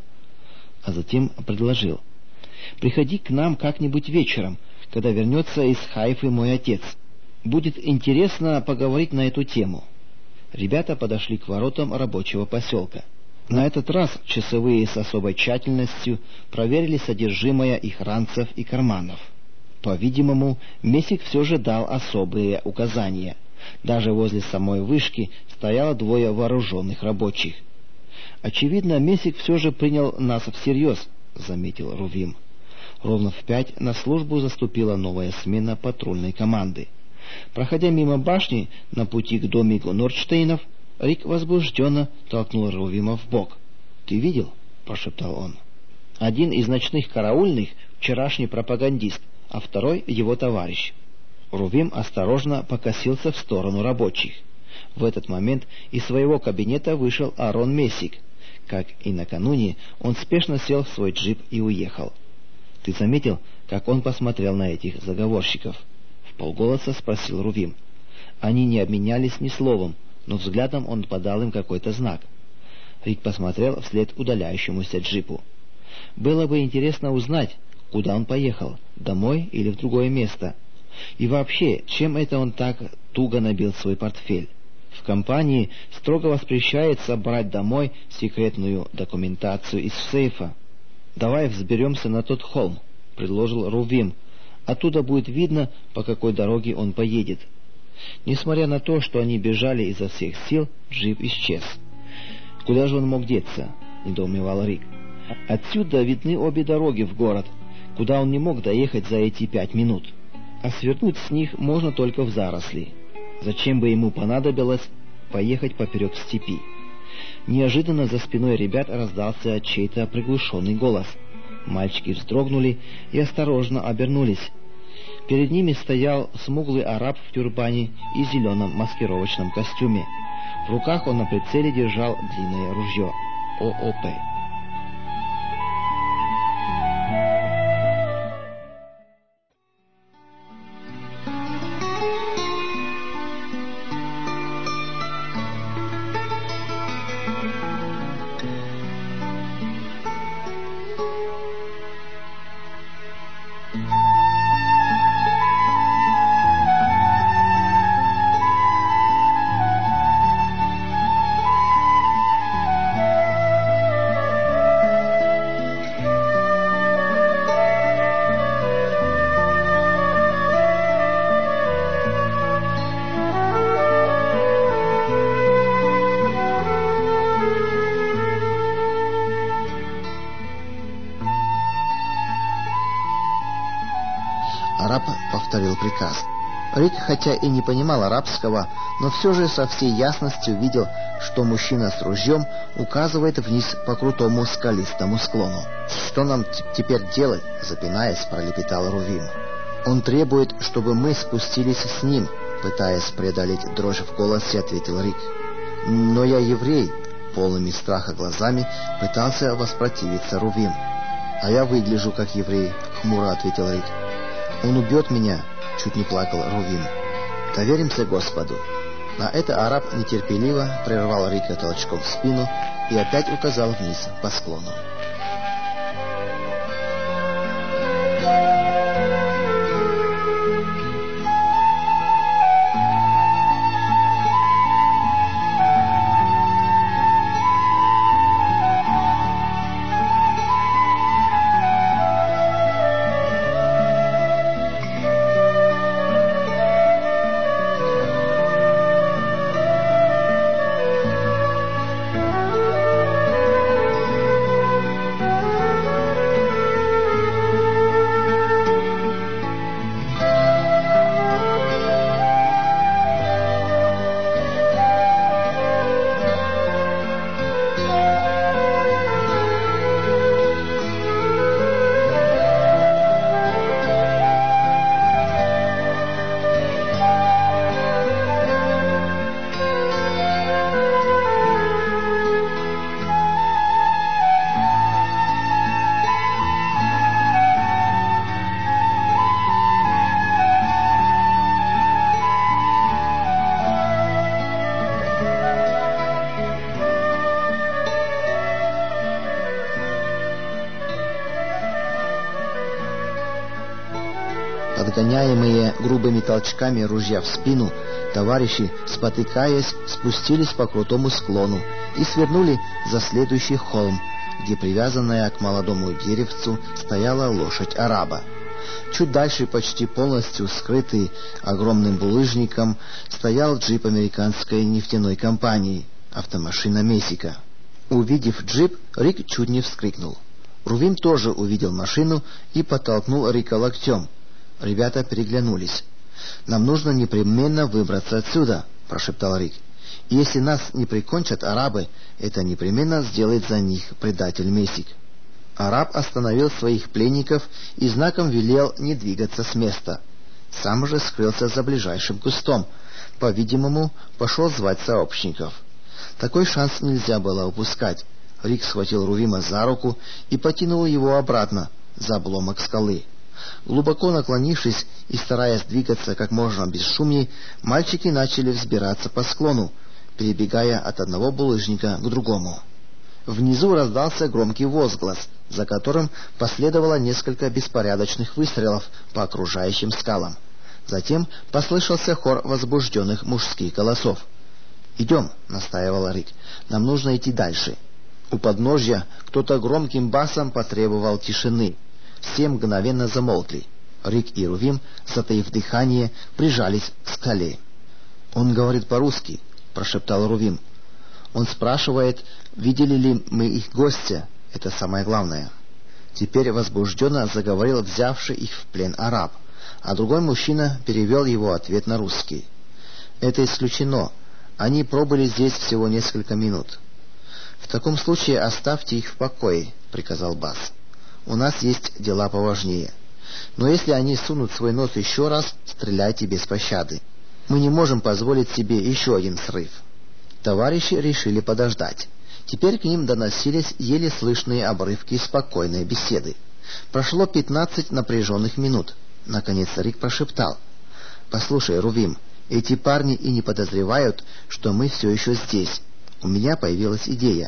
А затем предложил: «Приходи к нам как-нибудь вечером, когда вернется из Хайфы мой отец. Будет интересно поговорить на эту тему». Ребята подошли к воротам рабочего поселка. На этот раз часовые с особой тщательностью проверили содержимое их ранцев и карманов. По-видимому, Месик все же дал особые указания. Даже возле самой вышки стояло двое вооруженных рабочих. «Очевидно, Месик все же принял нас всерьез», — заметил Рувим. Ровно в пять на службу заступила новая смена патрульной команды. Проходя мимо башни на пути к домику Нордштейнов, Рик возбужденно толкнул Рувима в бок. «Ты видел?» — прошептал он. «Один из ночных караульных — вчерашний пропагандист, а второй — его товарищ». Рувим осторожно покосился в сторону рабочих. В этот момент из своего кабинета вышел Аарон Месик. Как и накануне, он спешно сел в свой джип и уехал. «Ты заметил, как он посмотрел на этих заговорщиков?» — вполголоса спросил Рувим. Они не обменялись ни словом, но взглядом он подал им какой-то знак. Рик посмотрел вслед удаляющемуся джипу. Было бы интересно узнать, куда он поехал, домой или в другое место. И вообще, чем это он так туго набил свой портфель? В компании строго воспрещается брать домой секретную документацию из сейфа. «Давай взберемся на тот холм», — предложил Рувим. «Оттуда будет видно, по какой дороге он поедет». Несмотря на то, что они бежали изо всех сил, джип исчез. «Куда же он мог деться?» — недоумевал Рик. «Отсюда видны обе дороги в город, куда он не мог доехать за эти пять минут. А свернуть с них можно только в заросли. Зачем бы ему понадобилось поехать поперек степи?» Неожиданно за спиной ребят раздался чей-то приглушенный голос. Мальчики вздрогнули и осторожно обернулись. Перед ними стоял смуглый араб в тюрбане и зеленом маскировочном костюме. В руках он на прицеле держал длинное ружье ООП. Араб повторил приказ. Рик, хотя и не понимал арабского, но все же со всей ясностью видел, что мужчина с ружьем указывает вниз по крутому скалистому склону. «Что нам теперь делать?» — запинаясь, пролепетал Рувим. «Он требует, чтобы мы спустились с ним», — пытаясь преодолеть дрожь в голосе, ответил Рик. «Но я еврей», — полными страха глазами пытался воспротивиться Рувим. «А я выгляжу как еврей», — хмуро ответил Рик. «Он убьет меня», — чуть не плакал Рувим. «Доверимся Господу». На это араб нетерпеливо прервал Рика толчком в спину и опять указал вниз по склону. Подгоняемые грубыми толчками ружья в спину, товарищи, спотыкаясь, спустились по крутому склону и свернули за следующий холм, где привязанная к молодому деревцу стояла лошадь араба. Чуть дальше, почти полностью скрытый огромным булыжником, стоял джип американской нефтяной компании, автомашина Месика. Увидев джип, Рик чуть не вскрикнул. Рувим тоже увидел машину и подтолкнул Рика локтем. Ребята переглянулись. «Нам нужно непременно выбраться отсюда», — прошептал Рик. «И если нас не прикончат арабы, это непременно сделает за них предатель Месик». Араб остановил своих пленников и знаком велел не двигаться с места. Сам же скрылся за ближайшим кустом. По-видимому, пошел звать сообщников. Такой шанс нельзя было упускать. Рик схватил Рувима за руку и потянул его обратно, за обломок скалы. Глубоко наклонившись и стараясь двигаться как можно бесшумней, мальчики начали взбираться по склону, перебегая от одного булыжника к другому. Внизу раздался громкий возглас, за которым последовало несколько беспорядочных выстрелов по окружающим скалам. Затем послышался хор возбужденных мужских голосов. «Идем», — настаивал Рик, — «нам нужно идти дальше». У подножья кто-то громким басом потребовал тишины. Все мгновенно замолкли. Рик и Рувим, затаив дыхание, прижались к скале. «Он говорит по-русски», — прошептал Рувим. «Он спрашивает, видели ли мы их гостя. Это самое главное». Теперь возбужденно заговорил взявший их в плен араб, а другой мужчина перевел его ответ на русский. «Это исключено. Они пробыли здесь всего несколько минут». «В таком случае оставьте их в покое», — приказал Бас. «У нас есть дела поважнее. Но если они сунут свой нос еще раз, стреляйте без пощады. Мы не можем позволить себе еще один срыв». Товарищи решили подождать. Теперь к ним доносились еле слышные обрывки спокойной беседы. Прошло пятнадцать напряженных минут. Наконец Рик прошептал: «Послушай, Рувим, эти парни и не подозревают, что мы все еще здесь. У меня появилась идея.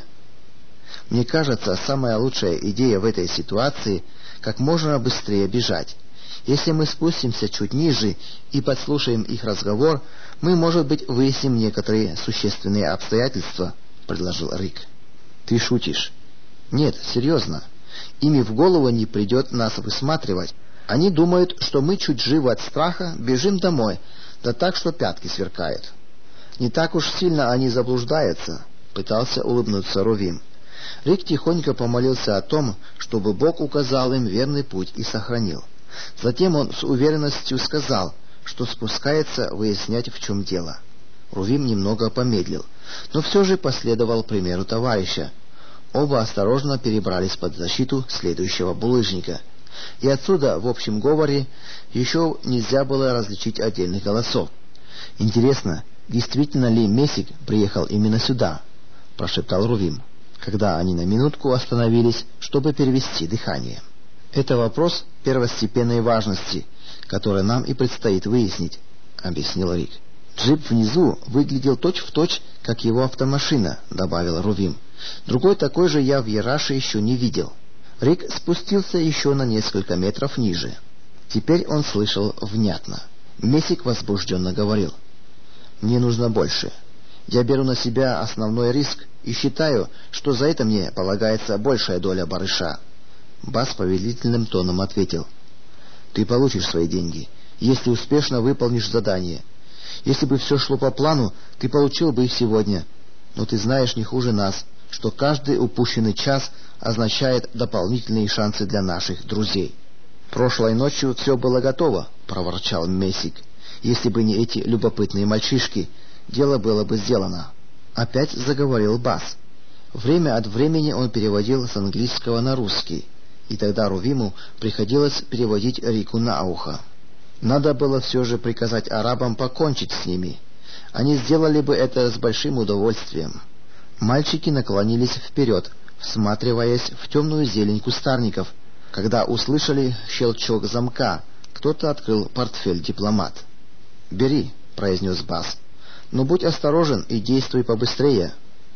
Мне кажется, самая лучшая идея в этой ситуации — как можно быстрее бежать. Если мы спустимся чуть ниже и подслушаем их разговор, мы, может быть, выясним некоторые существенные обстоятельства», — предложил Рик. «Ты шутишь?» «Нет, серьезно. Ими в голову не придет нас высматривать. Они думают, что мы чуть живы от страха бежим домой, да так, что пятки сверкают». «Не так уж сильно они заблуждаются», — пытался улыбнуться Рувим. Рик тихонько помолился о том, чтобы Бог указал им верный путь и сохранил. Затем он с уверенностью сказал, что спускается выяснять, в чем дело. Рувим немного помедлил, но все же последовал примеру товарища. Оба осторожно перебрались под защиту следующего булыжника. И отсюда, в общем говоре, еще нельзя было различить отдельных голосов. «Интересно, действительно ли Месик приехал именно сюда?» — прошептал Рувим, когда они на минутку остановились, чтобы перевести дыхание. «Это вопрос первостепенной важности, который нам и предстоит выяснить», — объяснил Рик. «Джип внизу выглядел точь-в-точь, как его автомашина», — добавил Рувим. «Другой такой же я в Яраше еще не видел». Рик спустился еще на несколько метров ниже. Теперь он слышал внятно. Месик возбужденно говорил: «Мне нужно больше. Я беру на себя основной риск и считаю, что за это мне полагается большая доля барыша». Бас повелительным тоном ответил: «Ты получишь свои деньги, если успешно выполнишь задание. Если бы все шло по плану, ты получил бы их сегодня. Но ты знаешь не хуже нас, что каждый упущенный час означает дополнительные шансы для наших друзей». «Прошлой ночью все было готово», — проворчал Месик. «Если бы не эти любопытные мальчишки, дело было бы сделано». Опять заговорил Бас. Время от времени он переводил с английского на русский, и тогда Рувиму приходилось переводить Рику на ухо. Надо было все же приказать арабам покончить с ними. Они сделали бы это с большим удовольствием. Мальчики наклонились вперед, всматриваясь в темную зелень кустарников. Когда услышали щелчок замка, кто-то открыл портфель-дипломат. «Бери», — произнес Бас. «Но будь осторожен и действуй побыстрее».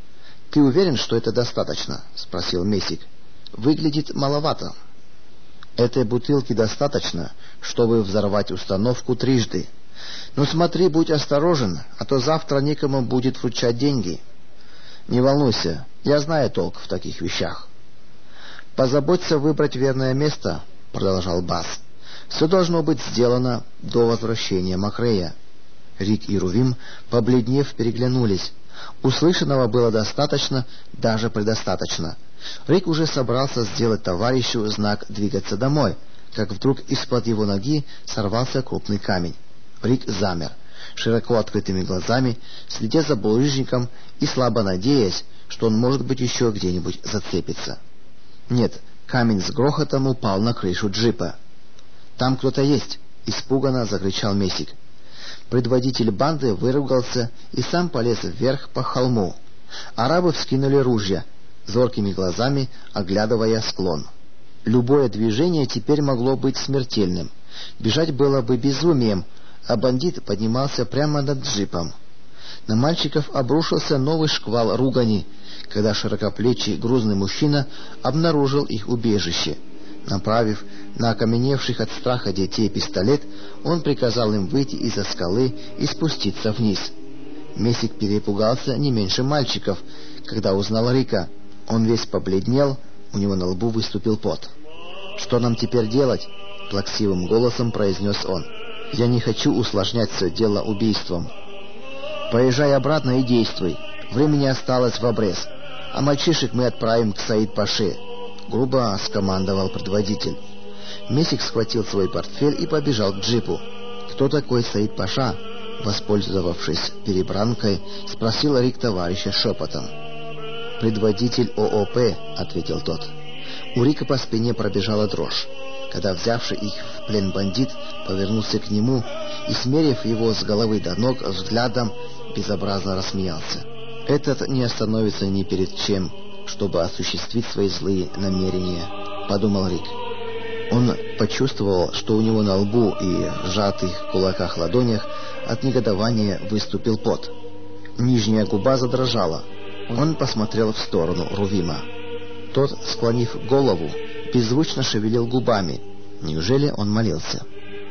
«Ты уверен, что это достаточно?» — спросил Месик. «Выглядит маловато». Этой бутылки достаточно, чтобы взорвать установку трижды. Но смотри, будь осторожен, а то завтра некому будет вручать деньги. Не волнуйся, я знаю толк в таких вещах. Позаботься выбрать верное место, продолжал Бас. Все должно быть сделано до возвращения Макрея. Рик и Рувим, побледнев, переглянулись. Услышанного было достаточно, даже предостаточно. Рик уже собрался сделать товарищу знак «двигаться домой», как вдруг из-под его ноги сорвался крупный камень. Рик замер, широко открытыми глазами, следя за булыжником и слабо надеясь, что он, может быть, еще где-нибудь зацепится. Нет, камень с грохотом упал на крышу джипа. «Там кто-то есть!» — испуганно закричал Месик. Предводитель банды выругался и сам полез вверх по холму. Арабы вскинули ружья, зоркими глазами оглядывая склон. Любое движение теперь могло быть смертельным. Бежать было бы безумием, а бандит поднимался прямо над джипом. На мальчиков обрушился новый шквал ругани, когда широкоплечий грузный мужчина обнаружил их убежище. Направив на окаменевших от страха детей пистолет, он приказал им выйти из-за скалы и спуститься вниз. Месик перепугался не меньше мальчиков, когда узнал Рика. Он весь побледнел, у него на лбу выступил пот. «Что нам теперь делать?» — плаксивым голосом произнес он. «Я не хочу усложнять все дело убийством». «Поезжай обратно и действуй. Времени осталось в обрез. А мальчишек мы отправим к Саид-Паше», — грубо скомандовал предводитель. Месик схватил свой портфель и побежал к джипу. «Кто такой Саид-Паша?» — воспользовавшись перебранкой, спросил Рик товарища шепотом. «Предводитель ООП», — ответил тот. У Рика по спине пробежала дрожь, когда взявший их в плен бандит повернулся к нему и, смерив его с головы до ног взглядом, безобразно рассмеялся. «Этот не остановится ни перед чем, чтобы осуществить свои злые намерения», — подумал Рик. Он почувствовал, что у него на лбу и сжатых кулаках ладонях от негодования выступил пот. Нижняя губа задрожала. Он посмотрел в сторону Рувима. Тот, склонив голову, беззвучно шевелил губами. Неужели он молился?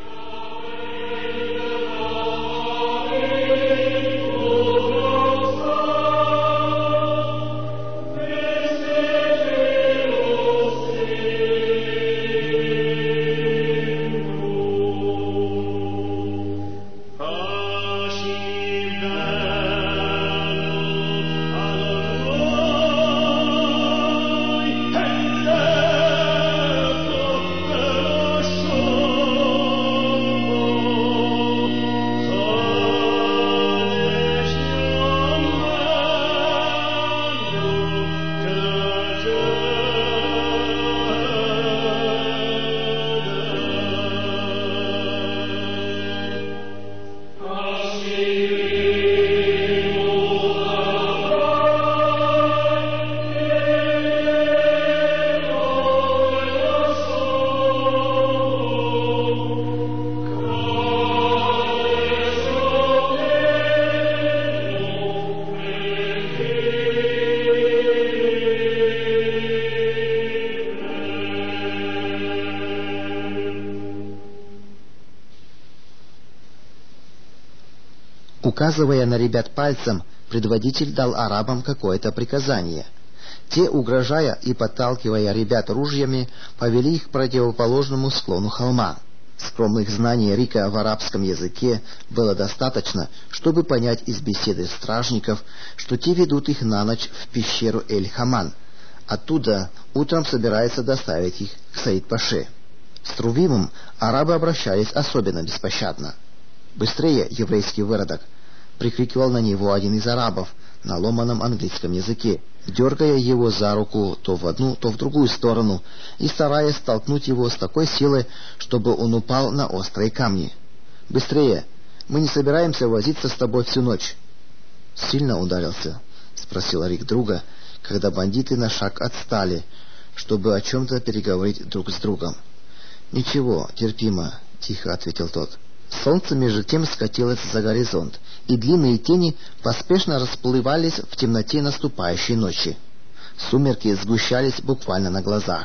Указывая на ребят пальцем, предводитель дал арабам какое-то приказание. Те, угрожая и подталкивая ребят ружьями, повели их к противоположному склону холма. Скромных знаний Рика в арабском языке было достаточно, чтобы понять из беседы стражников, что те ведут их на ночь в пещеру Эль-Хаман. Оттуда утром собирается доставить их к Саид-Паше. С Рувимом арабы обращались особенно беспощадно. «Быстрее, еврейский выродок!» — прикрикивал на него один из арабов на ломаном английском языке, дергая его за руку то в одну, то в другую сторону и стараясь столкнуть его с такой силой, чтобы он упал на острые камни. «Быстрее! Мы не собираемся возиться с тобой всю ночь!» «Сильно ударился?» — спросил Рик друга, когда бандиты на шаг отстали, чтобы о чем-то переговорить друг с другом. «Ничего, терпимо», — тихо ответил тот. Солнце между тем скатилось за горизонт, и длинные тени поспешно расплывались в темноте наступающей ночи. Сумерки сгущались буквально на глазах.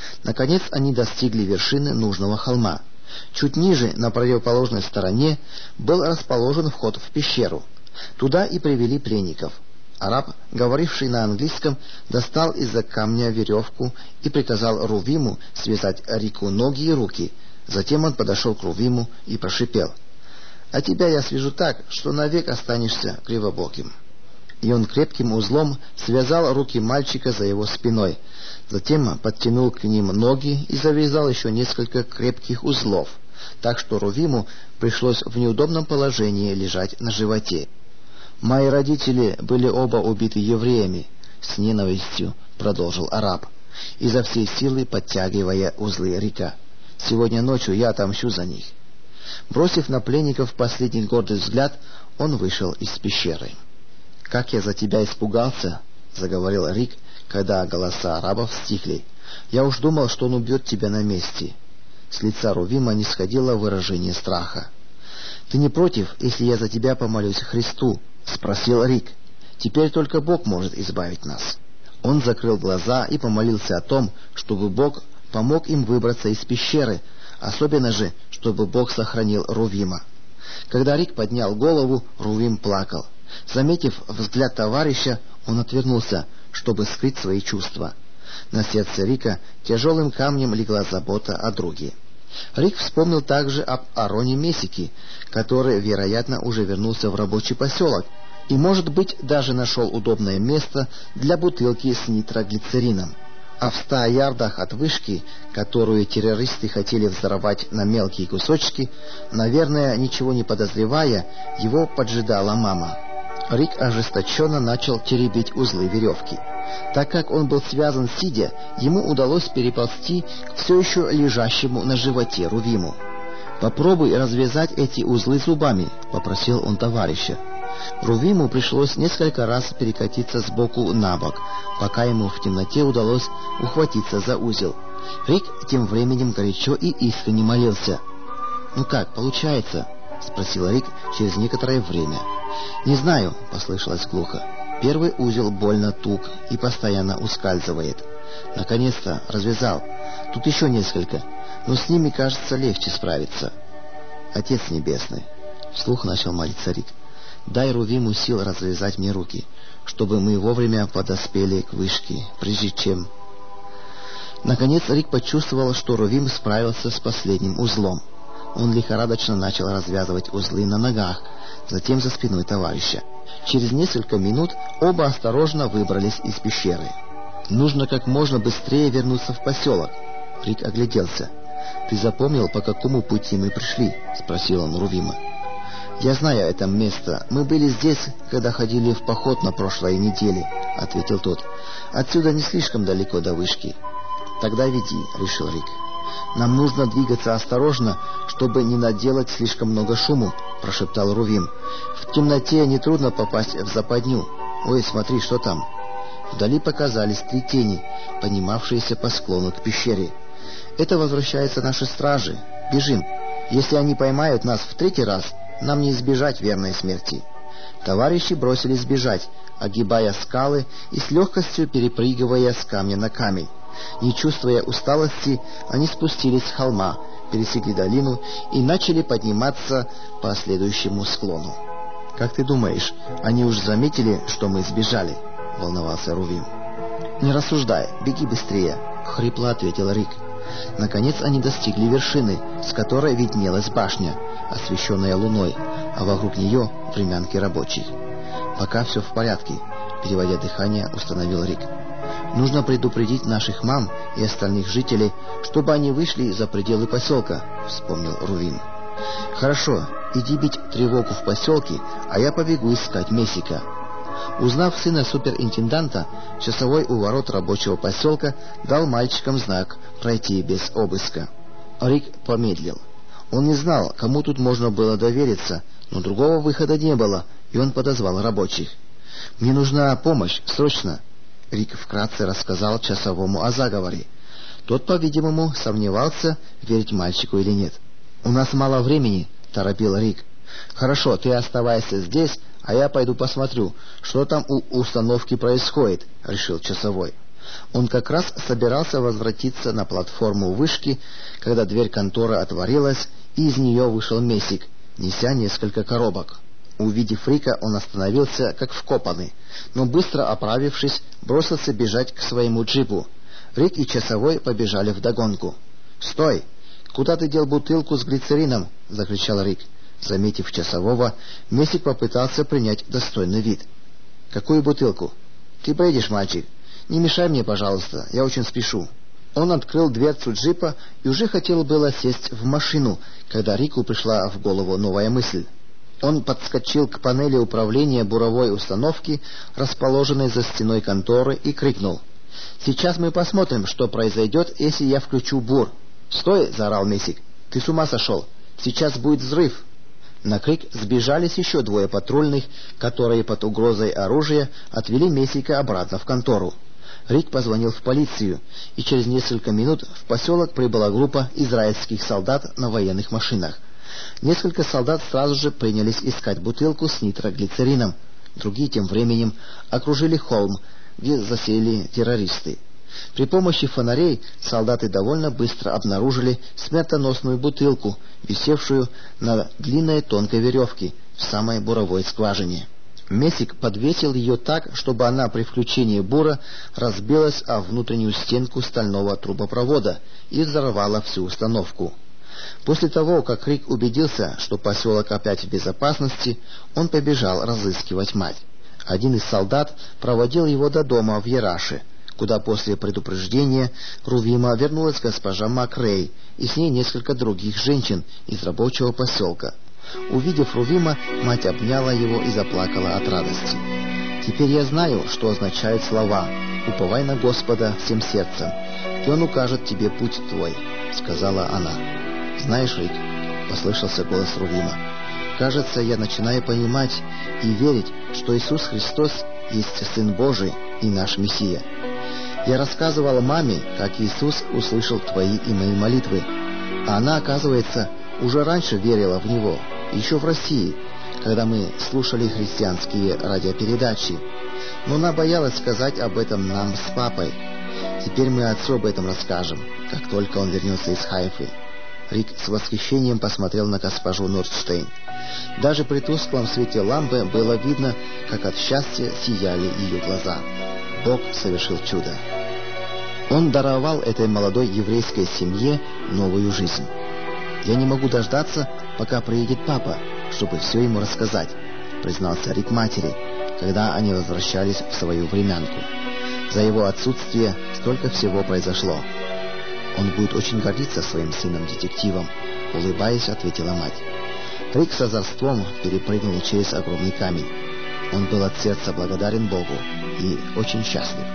Наконец они достигли вершины нужного холма. Чуть ниже, на противоположной стороне, был расположен вход в пещеру. Туда и привели пленников. Араб, говоривший на английском, достал из-за камня веревку и приказал Рувиму связать Рику ноги и руки. Затем он подошел к Рувиму и прошипел: «А тебя я свяжу так, что навек останешься кривобоким». И он крепким узлом связал руки мальчика за его спиной. Затем подтянул к ним ноги и завязал еще несколько крепких узлов, так что Рувиму пришлось в неудобном положении лежать на животе. «Мои родители были оба убиты евреями», — с ненавистью продолжил араб, изо всей силы подтягивая узлы Рика. «Сегодня ночью я отомщу за них». Бросив на пленников последний гордый взгляд, он вышел из пещеры. «Как я за тебя испугался», — заговорил Рик, когда голоса арабов стихли. «Я уж думал, что он убьет тебя на месте». С лица Рувима не сходило выражение страха. «Ты не против, если я за тебя помолюсь Христу?» — спросил Рик. «Теперь только Бог может избавить нас». Он закрыл глаза и помолился о том, чтобы Бог помог им выбраться из пещеры, особенно же, чтобы Бог сохранил Рувима. Когда Рик поднял голову, Рувим плакал. Заметив взгляд товарища, он отвернулся, чтобы скрыть свои чувства. На сердце Рика тяжелым камнем легла забота о друге. Рик вспомнил также об Аароне Месике, который, вероятно, уже вернулся в рабочий поселок и, может быть, даже нашел удобное место для бутылки с нитроглицерином. А в ста ярдах от вышки, которую террористы хотели взорвать на мелкие кусочки, наверное, ничего не подозревая, его поджидала мама. Рик ожесточенно начал теребить узлы веревки. Так как он был связан сидя, ему удалось переползти к все еще лежащему на животе Рувиму. «Попробуй развязать эти узлы зубами», — попросил он товарища. Рувиму пришлось несколько раз перекатиться сбоку на бок, пока ему в темноте удалось ухватиться за узел. Рик тем временем горячо и искренне молился. «Ну как, получается?» — спросил Рик через некоторое время. «Не знаю», — послышалось глухо. «Первый узел больно туг и постоянно ускальзывает. Наконец-то развязал. Тут еще несколько, но с ними, кажется, легче справиться». «Отец Небесный», — вслух начал молиться Рик, — «дай Рувиму сил развязать мне руки, чтобы мы вовремя подоспели к вышке, прежде чем...» Наконец Рик почувствовал, что Рувим справился с последним узлом. Он лихорадочно начал развязывать узлы на ногах, затем за спиной товарища. Через несколько минут оба осторожно выбрались из пещеры. «Нужно как можно быстрее вернуться в поселок». Рик огляделся. «Ты запомнил, по какому пути мы пришли?» — спросил он Рувима. «Я знаю это место. Мы были здесь, когда ходили в поход на прошлой неделе», — ответил тот. «Отсюда не слишком далеко до вышки». «Тогда веди», — решил Рик. «Нам нужно двигаться осторожно, чтобы не наделать слишком много шуму», — прошептал Рувим. «В темноте нетрудно попасть в западню. Ой, смотри, что там». Вдали показались три тени, поднимавшиеся по склону к пещере. «Это возвращаются наши стражи. Бежим. Если они поймают нас в третий раз, нам не избежать верной смерти». Товарищи бросились бежать, огибая скалы и с легкостью перепрыгивая с камня на камень. Не чувствуя усталости, они спустились с холма, пересекли долину и начали подниматься по следующему склону. «Как ты думаешь, они уж заметили, что мы сбежали?» — волновался Рувим. «Не рассуждай, беги быстрее», — хрипло ответил Рик. Наконец они достигли вершины, с которой виднелась башня, освещенная луной, а вокруг нее времянки рабочих. «Пока все в порядке», — переводя дыхание, установил Рик. «Нужно предупредить наших мам и остальных жителей, чтобы они вышли за пределы поселка», — вспомнил Рувим. «Хорошо, иди бить тревогу в поселке, а я побегу искать Месика». Узнав сына суперинтенданта, часовой у ворот рабочего поселка дал мальчикам знак пройти без обыска. Рик помедлил. Он не знал, кому тут можно было довериться, но другого выхода не было, и он подозвал рабочих. «Мне нужна помощь, срочно!» Рик вкратце рассказал часовому о заговоре. Тот, по-видимому, сомневался, верить мальчику или нет. «У нас мало времени», — торопил Рик. «Хорошо, ты оставайся здесь, а я пойду посмотрю, что там у установки происходит», — решил часовой. Он как раз собирался возвратиться на платформу вышки, когда дверь конторы отворилась, и из нее вышел Мессик, неся несколько коробок. Увидев Рика, он остановился, как вкопанный, но быстро оправившись, бросился бежать к своему джипу. Рик и часовой побежали вдогонку. «Стой! Куда ты дел бутылку с глицерином?» — закричал Рик. Заметив часового, Мессик попытался принять достойный вид. «Какую бутылку?» «Ты бредишь, мальчик. Не мешай мне, пожалуйста, я очень спешу». Он открыл дверцу джипа и уже хотел было сесть в машину, когда Рику пришла в голову новая мысль. Он подскочил к панели управления буровой установки, расположенной за стеной конторы, и крикнул: «Сейчас мы посмотрим, что произойдет, если я включу бур». «Стой!» — заорал Мессик. «Ты с ума сошел? Сейчас будет взрыв!» На крик сбежались еще двое патрульных, которые под угрозой оружия отвели Мессика обратно в контору. Рик позвонил в полицию, и через несколько минут в поселок прибыла группа израильских солдат на военных машинах. Несколько солдат сразу же принялись искать бутылку с нитроглицерином. Другие тем временем окружили холм, где засели террористы. При помощи фонарей солдаты довольно быстро обнаружили смертоносную бутылку, висевшую на длинной тонкой веревке в самой буровой скважине. Мессик подвесил ее так, чтобы она при включении бура разбилась о внутреннюю стенку стального трубопровода и взорвала всю установку. После того, как Рик убедился, что поселок опять в безопасности, он побежал разыскивать мать. Один из солдат проводил его до дома в Яраше, куда после предупреждения Рувима вернулась госпожа Макрей и с ней несколько других женщин из рабочего поселка. Увидев Рувима, мать обняла его и заплакала от радости. «Теперь я знаю, что означают слова «Уповай на Господа всем сердцем, и Он укажет тебе путь твой», — сказала она. «Знаешь, Рик», — послышался голос Рувима, — «кажется, я начинаю понимать и верить, что Иисус Христос есть Сын Божий и наш Мессия. Я рассказывала маме, как Иисус услышал твои и мои молитвы, а она, оказывается, уже раньше верила в Него, еще в России, когда мы слушали христианские радиопередачи. Но она боялась сказать об этом нам с папой. Теперь мы отцу об этом расскажем, как только он вернется из Хайфы». Рик с восхищением посмотрел на госпожу Нордштейн. Даже при тусклом свете лампы было видно, как от счастья сияли ее глаза. Бог совершил чудо. Он даровал этой молодой еврейской семье новую жизнь. «Я не могу дождаться, пока приедет папа, чтобы все ему рассказать», — признался Рик матери, когда они возвращались в свою времянку. «За его отсутствие столько всего произошло. Он будет очень гордиться своим сыном-детективом», — улыбаясь, ответила мать. Рик с озорством перепрыгнул через огромный камень. Он был от сердца благодарен Богу и очень счастлив.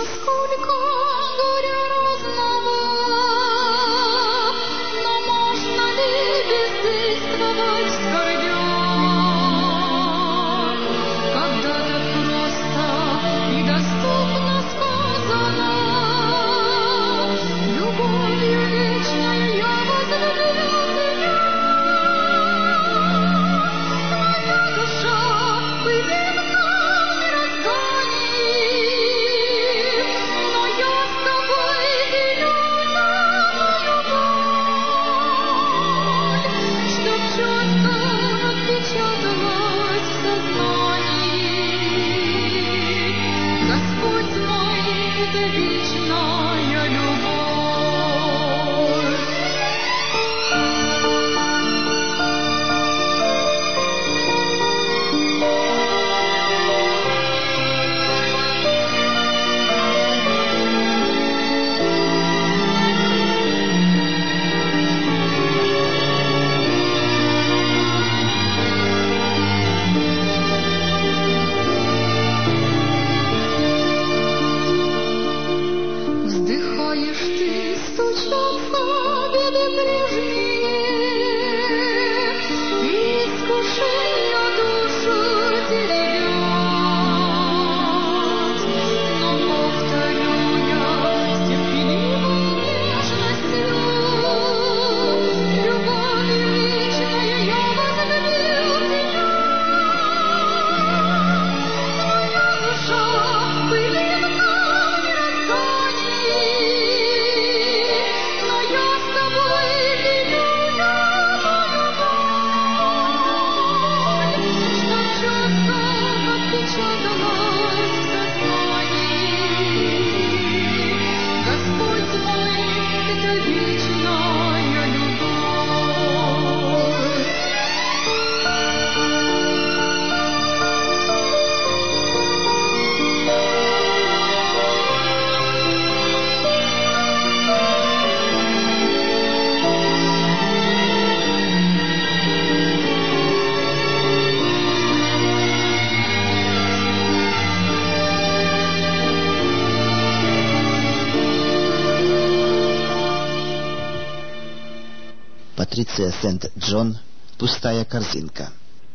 Патриция Сент-Джон «Пустая корзинка».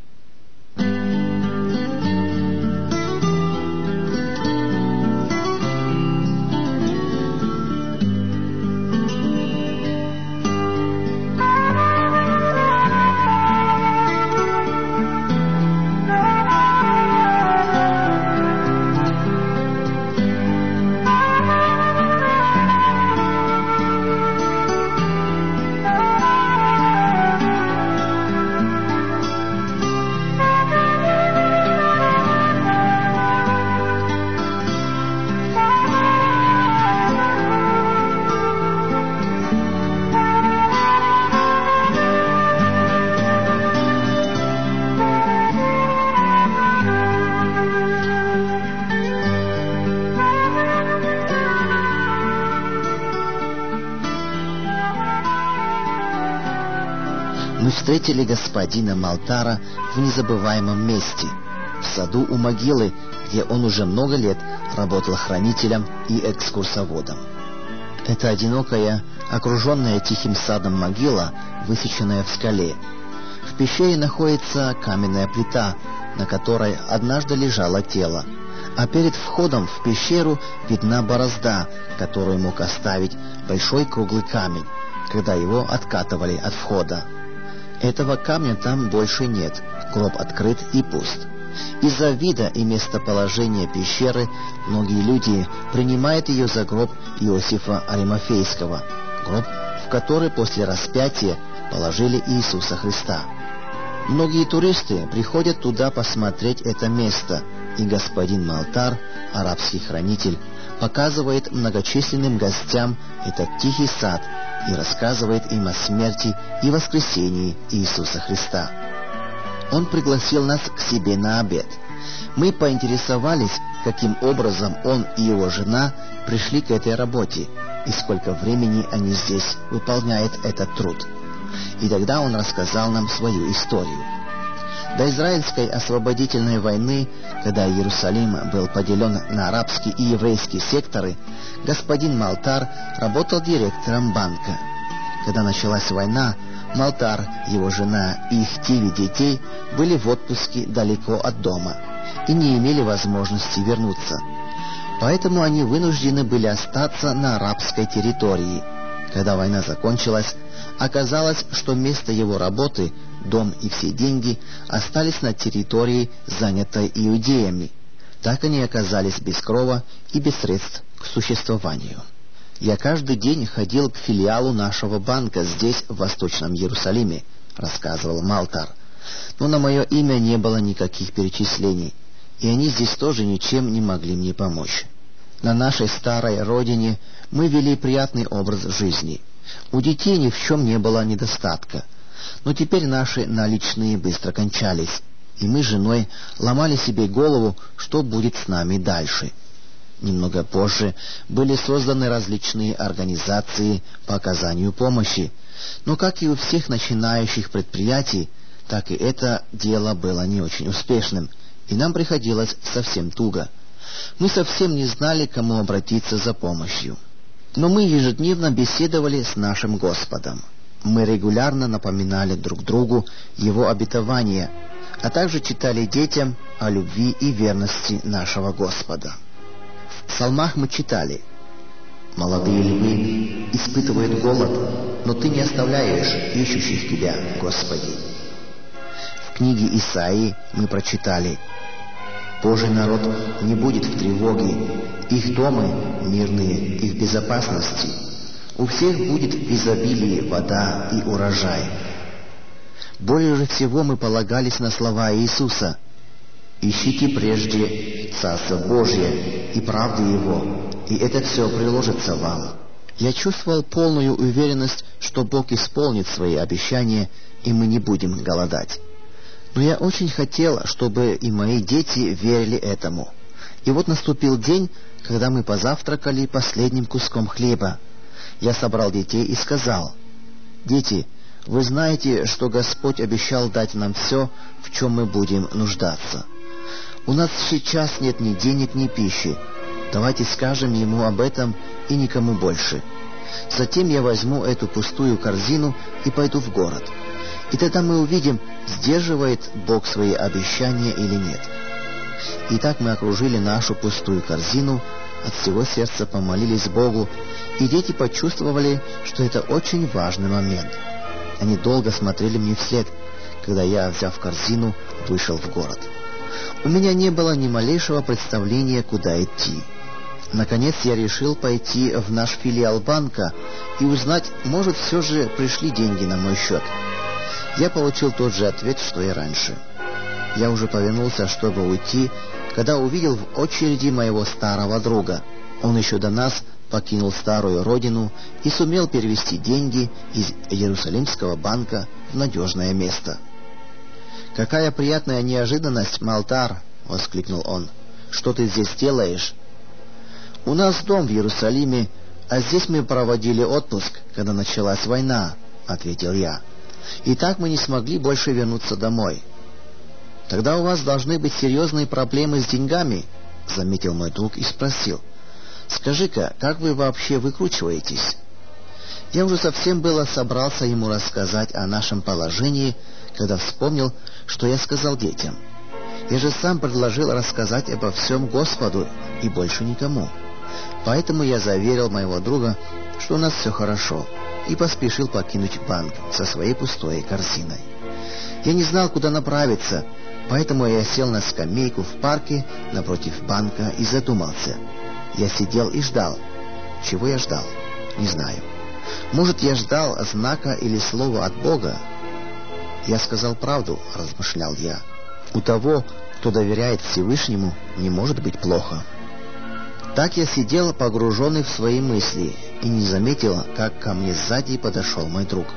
Мы встретили господина Малтара в незабываемом месте, в саду у могилы, где он уже много лет работал хранителем и экскурсоводом. Это одинокая, окруженная тихим садом могила, высеченная в скале. В пещере находится каменная плита, на которой однажды лежало тело, а перед входом в пещеру видна борозда, которую мог оставить большой круглый камень, когда его откатывали от входа. Этого камня там больше нет, гроб открыт и пуст. Из-за вида и местоположения пещеры многие люди принимают ее за гроб Иосифа Аримафейского, гроб, в который после распятия положили Иисуса Христа. Многие туристы приходят туда посмотреть это место, и господин Малтар, арабский хранитель, показывает многочисленным гостям этот тихий сад и рассказывает им о смерти и воскресении Иисуса Христа. Он пригласил нас к себе на обед. Мы поинтересовались, каким образом он и его жена пришли к этой работе, и сколько времени они здесь выполняют этот труд. И тогда он рассказал нам свою историю. До израильской освободительной войны, когда Иерусалим был поделен на арабские и еврейские секторы, господин Малтар работал директором банка. Когда началась война, Малтар, его жена и их девять детей были в отпуске далеко от дома и не имели возможности вернуться. Поэтому они вынуждены были остаться на арабской территории. Когда война закончилась, оказалось, что место его работы, дом и все деньги остались на территории, занятой иудеями. Так они оказались без крова и без средств к существованию. «Я каждый день ходил к филиалу нашего банка здесь, в Восточном Иерусалиме», — рассказывал Малтар. «Но на мое имя не было никаких перечислений, и они здесь тоже ничем не могли мне помочь. На нашей старой родине мы вели приятный образ жизни. У детей ни в чем не было недостатка. Но теперь наши наличные быстро кончались, и мы с женой ломали себе голову, что будет с нами дальше. Немного позже были созданы различные организации по оказанию помощи, но, как и у всех начинающих предприятий, так и это дело было не очень успешным, и нам приходилось совсем туго. Мы совсем не знали, к кому обратиться за помощью. Но мы ежедневно беседовали с нашим Господом. Мы регулярно напоминали друг другу Его обетования, а также читали детям о любви и верности нашего Господа. В псалмах мы читали: «Молодые львы испытывают голод, но Ты не оставляешь ищущих Тебя, Господи». В книге Исаии мы прочитали: «Божий народ не будет в тревоге, их дома мирные и в безопасности. У всех будет в изобилии вода и урожай». Более же всего мы полагались на слова Иисуса: «Ищите прежде Царство Божие и правды Его, и это все приложится вам». Я чувствовал полную уверенность, что Бог исполнит свои обещания, и мы не будем голодать. Но я очень хотел, чтобы и мои дети верили этому. И вот наступил день, когда мы позавтракали последним куском хлеба. Я собрал детей и сказал: «Дети, вы знаете, что Господь обещал дать нам все, в чем мы будем нуждаться. У нас сейчас нет ни денег, ни пищи. Давайте скажем Ему об этом и никому больше. Затем я возьму эту пустую корзину и пойду в город. И тогда мы увидим, сдерживает Бог свои обещания или нет». И так мы окружили нашу пустую корзину, от всего сердца помолились Богу, и дети почувствовали, что это очень важный момент. Они долго смотрели мне вслед, когда я, взяв корзину, вышел в город. У меня не было ни малейшего представления, куда идти. Наконец я решил пойти в наш филиал банка и узнать, может, все же пришли деньги на мой счет. Я получил тот же ответ, что и раньше. Я уже повернулся, чтобы уйти, когда увидел в очереди моего старого друга. Он еще до нас покинул старую родину и сумел перевести деньги из Иерусалимского банка в надежное место. «Какая приятная неожиданность, Малтар!» — воскликнул он. «Что ты здесь делаешь?» «У нас дом в Иерусалиме, а здесь мы проводили отпуск, когда началась война», — ответил я. «И так мы не смогли больше вернуться домой». «Тогда у вас должны быть серьезные проблемы с деньгами», — заметил мой друг и спросил: «Скажи-ка, как вы вообще выкручиваетесь?» Я уже совсем было собрался ему рассказать о нашем положении, когда вспомнил, что я сказал детям. Я же сам предложил рассказать обо всем Господу и больше никому. Поэтому я заверил моего друга, что у нас все хорошо, и поспешил покинуть банк со своей пустой корзиной. Я не знал, куда направиться, поэтому я сел на скамейку в парке напротив банка и задумался. Я сидел и ждал. Чего я ждал? Не знаю. Может, я ждал знака или слова от Бога? Я сказал правду, размышлял я. У того, кто доверяет Всевышнему, не может быть плохо. Так я сидел, погруженный в свои мысли, и не заметил, как ко мне сзади подошел мой друг.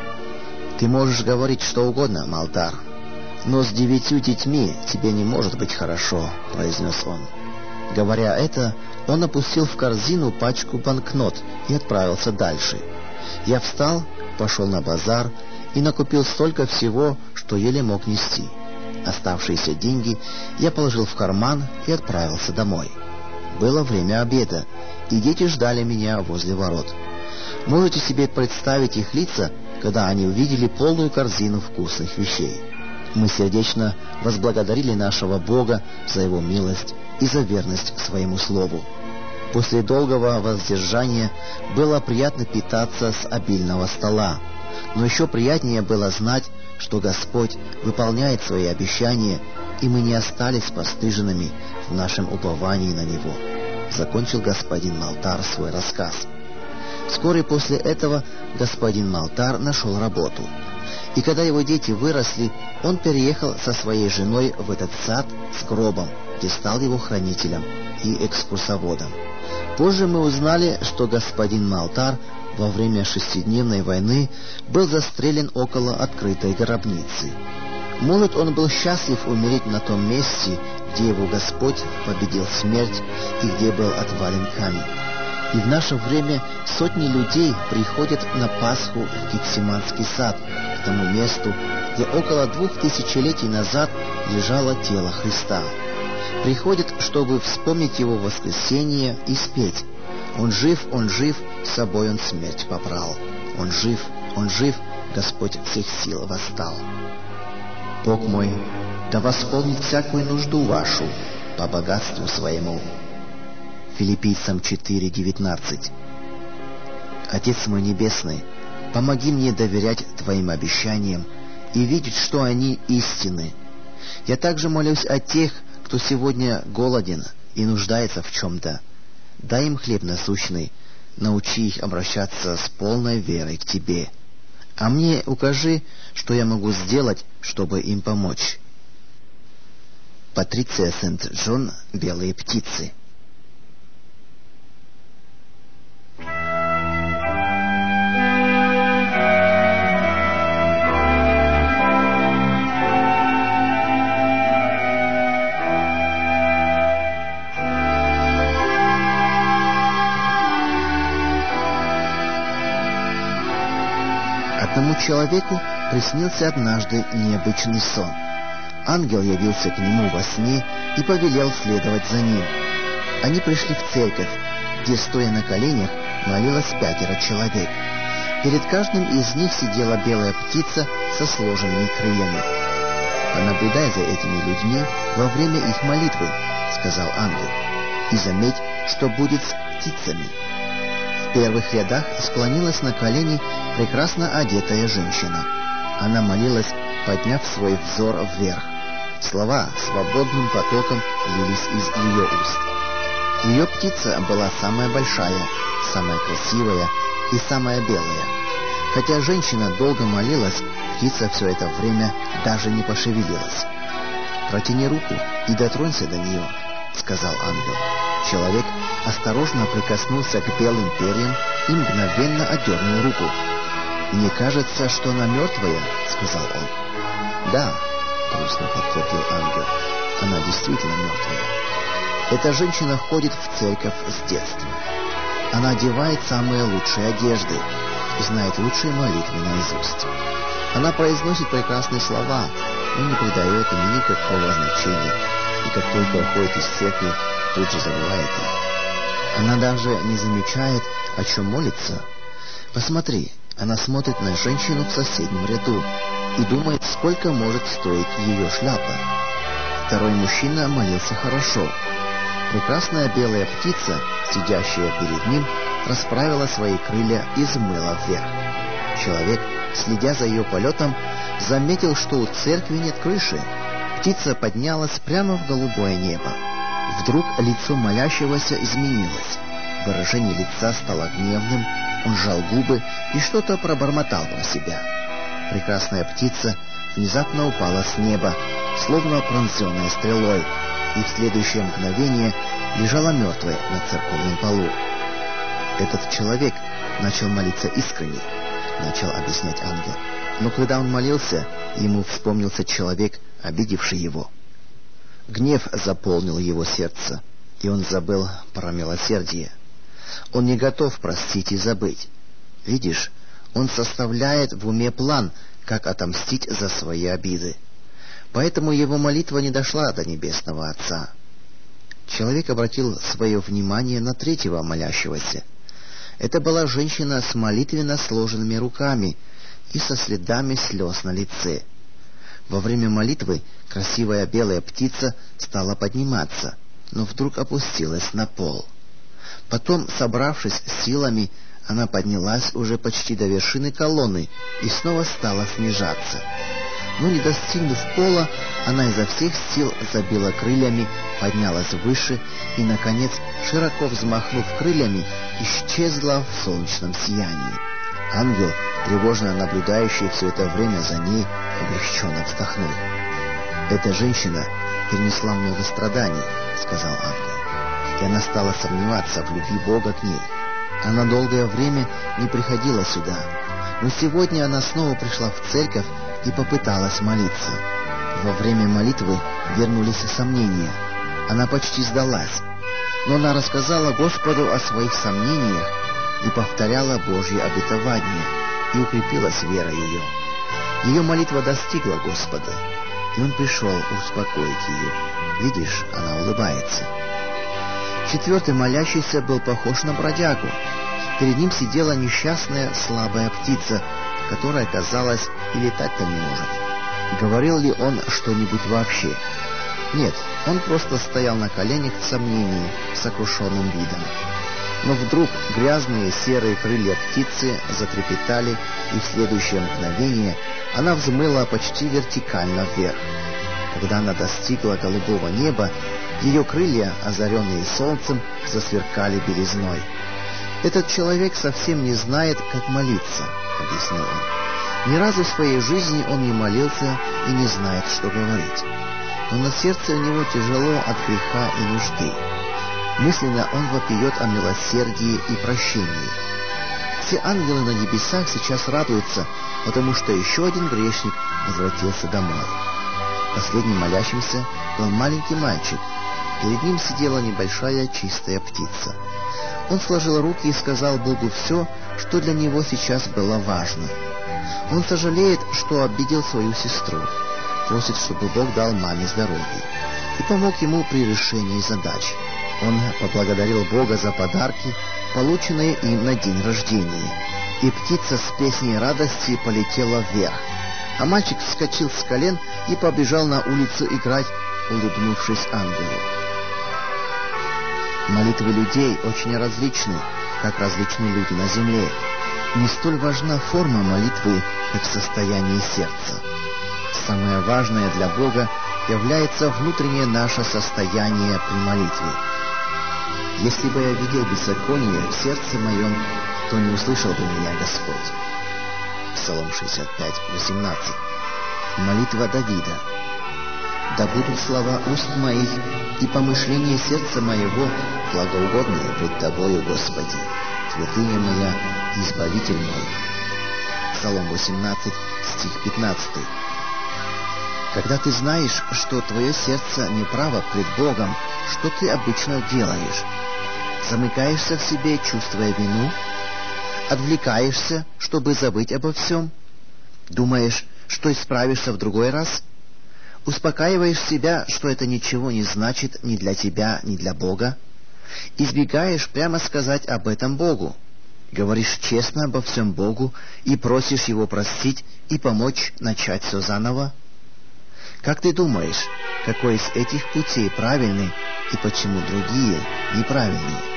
«Ты можешь говорить что угодно, Малтар, но с девятью детьми тебе не может быть хорошо», — произнес он. Говоря это, он опустил в корзину пачку банкнот и отправился дальше. Я встал, пошел на базар и накупил столько всего, что еле мог нести. Оставшиеся деньги я положил в карман и отправился домой. Было время обеда, и дети ждали меня возле ворот. Можете себе представить их лица, когда они увидели полную корзину вкусных вещей. Мы сердечно возблагодарили нашего Бога за Его милость и за верность своему слову. После долгого воздержания было приятно питаться с обильного стола, но еще приятнее было знать, что Господь выполняет свои обещания, и мы не остались постыженными в нашем уповании на Него. Закончил господин Малтар свой рассказ. Вскоре после этого господин Малтар нашел работу. И когда его дети выросли, он переехал со своей женой в этот сад с гробом, где стал его хранителем и экскурсоводом. Позже мы узнали, что господин Малтар во время шестидневной войны был застрелен около открытой гробницы. Может, он был счастлив умереть на том месте, где его Господь победил смерть и где был отвален камень. И в наше время сотни людей приходят на Пасху в Гефсиманский сад, к тому месту, где около двух тысячелетий назад лежало тело Христа. Приходят, чтобы вспомнить Его воскресение и спеть: «Он жив, Он жив, с собой Он смерть попрал. Он жив, Он жив, Господь всех сил восстал». Бог мой да восполнит всякую нужду вашу по богатству своему. Филиппийцам четыре девятнадцать. Отец мой небесный, помоги мне доверять Твоим обещаниям и видеть, что они истины. Я также молюсь о тех, кто сегодня голоден и нуждается в чем-то. Дай им хлеб насущный, научи их обращаться с полной верой к Тебе. А мне укажи, что я могу сделать, чтобы им помочь. Патриция Сент-Джон, «Белые птицы». Одному человеку приснился однажды необычный сон. Ангел явился к нему во сне и повелел следовать за ним. Они пришли в церковь, где, стоя на коленях, молилось пятеро человек. Перед каждым из них сидела белая птица со сложенными крыльями. «Понаблюдай за этими людьми во время их молитвы», — сказал ангел, — «и заметь, что будет с птицами». В первых рядах склонилась на колени прекрасно одетая женщина. Она молилась, подняв свой взор вверх. Слова свободным потоком лились из ее уст. Ее птица была самая большая, самая красивая и самая белая. Хотя женщина долго молилась, птица все это время даже не пошевелилась. «Протяни руку и дотронься до нее», — сказал ангел. Человек осторожно прикоснулся к белым перьям и мгновенно отдернул руку. «Мне кажется, что она мертвая», — сказал он. «Да», — грустно подтвердил ангел, — «она действительно мертвая. Эта женщина ходит в церковь с детства. Она одевает самые лучшие одежды и знает лучшие молитвы наизусть. Она произносит прекрасные слова, но не придает им никакого значения, и как только уходит из церкви, тут же забывает их. Она даже не замечает, о чем молится. Посмотри, она смотрит на женщину в соседнем ряду и думает, сколько может стоить ее шляпа». Второй мужчина молился хорошо. Прекрасная белая птица, сидящая перед ним, расправила свои крылья и взмыла вверх. Человек, следя за ее полетом, заметил, что у церкви нет крыши. Птица поднялась прямо в голубое небо. Вдруг лицо молящегося изменилось. Выражение лица стало гневным, он сжал губы и что-то пробормотал про себя. Прекрасная птица внезапно упала с неба, словно пронзенная стрелой, и в следующее мгновение лежала мертвая на церковном полу. Этот человек начал молиться искренне, начал объяснять ангел. Но когда он молился, ему вспомнился человек, обидевший его. Гнев заполнил его сердце, и он забыл про милосердие. Он не готов простить и забыть. Видишь, он составляет в уме план, как отомстить за свои обиды. поэтому его молитва не дошла до Небесного Отца. Человек обратил свое внимание на третьего молящегося. Это была женщина с молитвенно сложенными руками и со следами слез на лице. Во время молитвы красивая белая птица стала подниматься, но вдруг опустилась на пол. Потом, собравшись силами, она поднялась уже почти до вершины колонны и снова стала снижаться. Но, не достигнув пола, она изо всех сил забила крыльями, поднялась выше и, наконец, широко взмахнув крыльями, исчезла в солнечном сиянии. Ангел, тревожно наблюдающий все это время за ней, облегченно вздохнул. «Эта женщина перенесла много страданий», — сказал ангел, — «и она стала сомневаться в любви Бога к ней. Она долгое время не приходила сюда, но сегодня она снова пришла в церковь и попыталась молиться. Во время молитвы вернулись сомнения. Она почти сдалась, но она рассказала Господу о своих сомнениях и повторяла Божье обетование, и укрепилась вера ее. Ее молитва достигла Господа, и Он пришел успокоить ее. Видишь, она улыбается». Четвертый молящийся был похож на бродягу. Перед ним сидела несчастная слабая птица, которая, казалось, и летать-то не может. Говорил ли он что-нибудь вообще? Нет, он просто стоял на коленях в сомнении, с сокрушенным видом. Но вдруг грязные серые крылья птицы затрепетали, и в следующее мгновение она взмыла почти вертикально вверх. Когда она достигла голубого неба, ее крылья, озаренные солнцем, засверкали белизной. «Этот человек совсем не знает, как молиться», — объяснил он. «Ни разу в своей жизни он не молился и не знает, что говорить. Но на сердце у него тяжело от греха и нужды. Мысленно он вопиет о милосердии и прощении. Все ангелы на небесах сейчас радуются, потому что еще один грешник возвратился домой». Последним молящимся был маленький мальчик. Перед ним сидела небольшая чистая птица. Он сложил руки и сказал Богу все, что для него сейчас было важно. Он сожалеет, что обидел свою сестру, просит, чтобы Бог дал маме здоровье и помог ему при решении задач. Он поблагодарил Бога за подарки, полученные им на день рождения, и птица с песней радости полетела вверх, а мальчик вскочил с колен и побежал на улицу играть, улыбнувшись ангелу. Молитвы людей очень различны, как различны люди на земле. Не столь важна форма молитвы, как состояние сердца. Самое важное для Бога является внутреннее наше состояние при молитве. «Если бы я видел беззаконие в сердце моем, то не услышал бы меня Господь». Псалом шестьдесят пять, восемнадцать. Молитва Давида. «Да будут слова уст моих и помышления сердца моего благоугодные пред Тобою, Господи, святыня моя, избавитель мой». Псалом восемнадцать, стих пятнадцатый. Когда ты знаешь, что твое сердце неправо пред Богом, что ты обычно делаешь? Замыкаешься в себе, чувствуя вину? Отвлекаешься, чтобы забыть обо всем? Думаешь, что исправишься в другой раз? Успокаиваешь себя, что это ничего не значит ни для тебя, ни для Бога? Избегаешь прямо сказать об этом Богу? Говоришь честно обо всем Богу и просишь Его простить и помочь начать все заново? Как ты думаешь, какой из этих путей правильный и почему другие неправильные?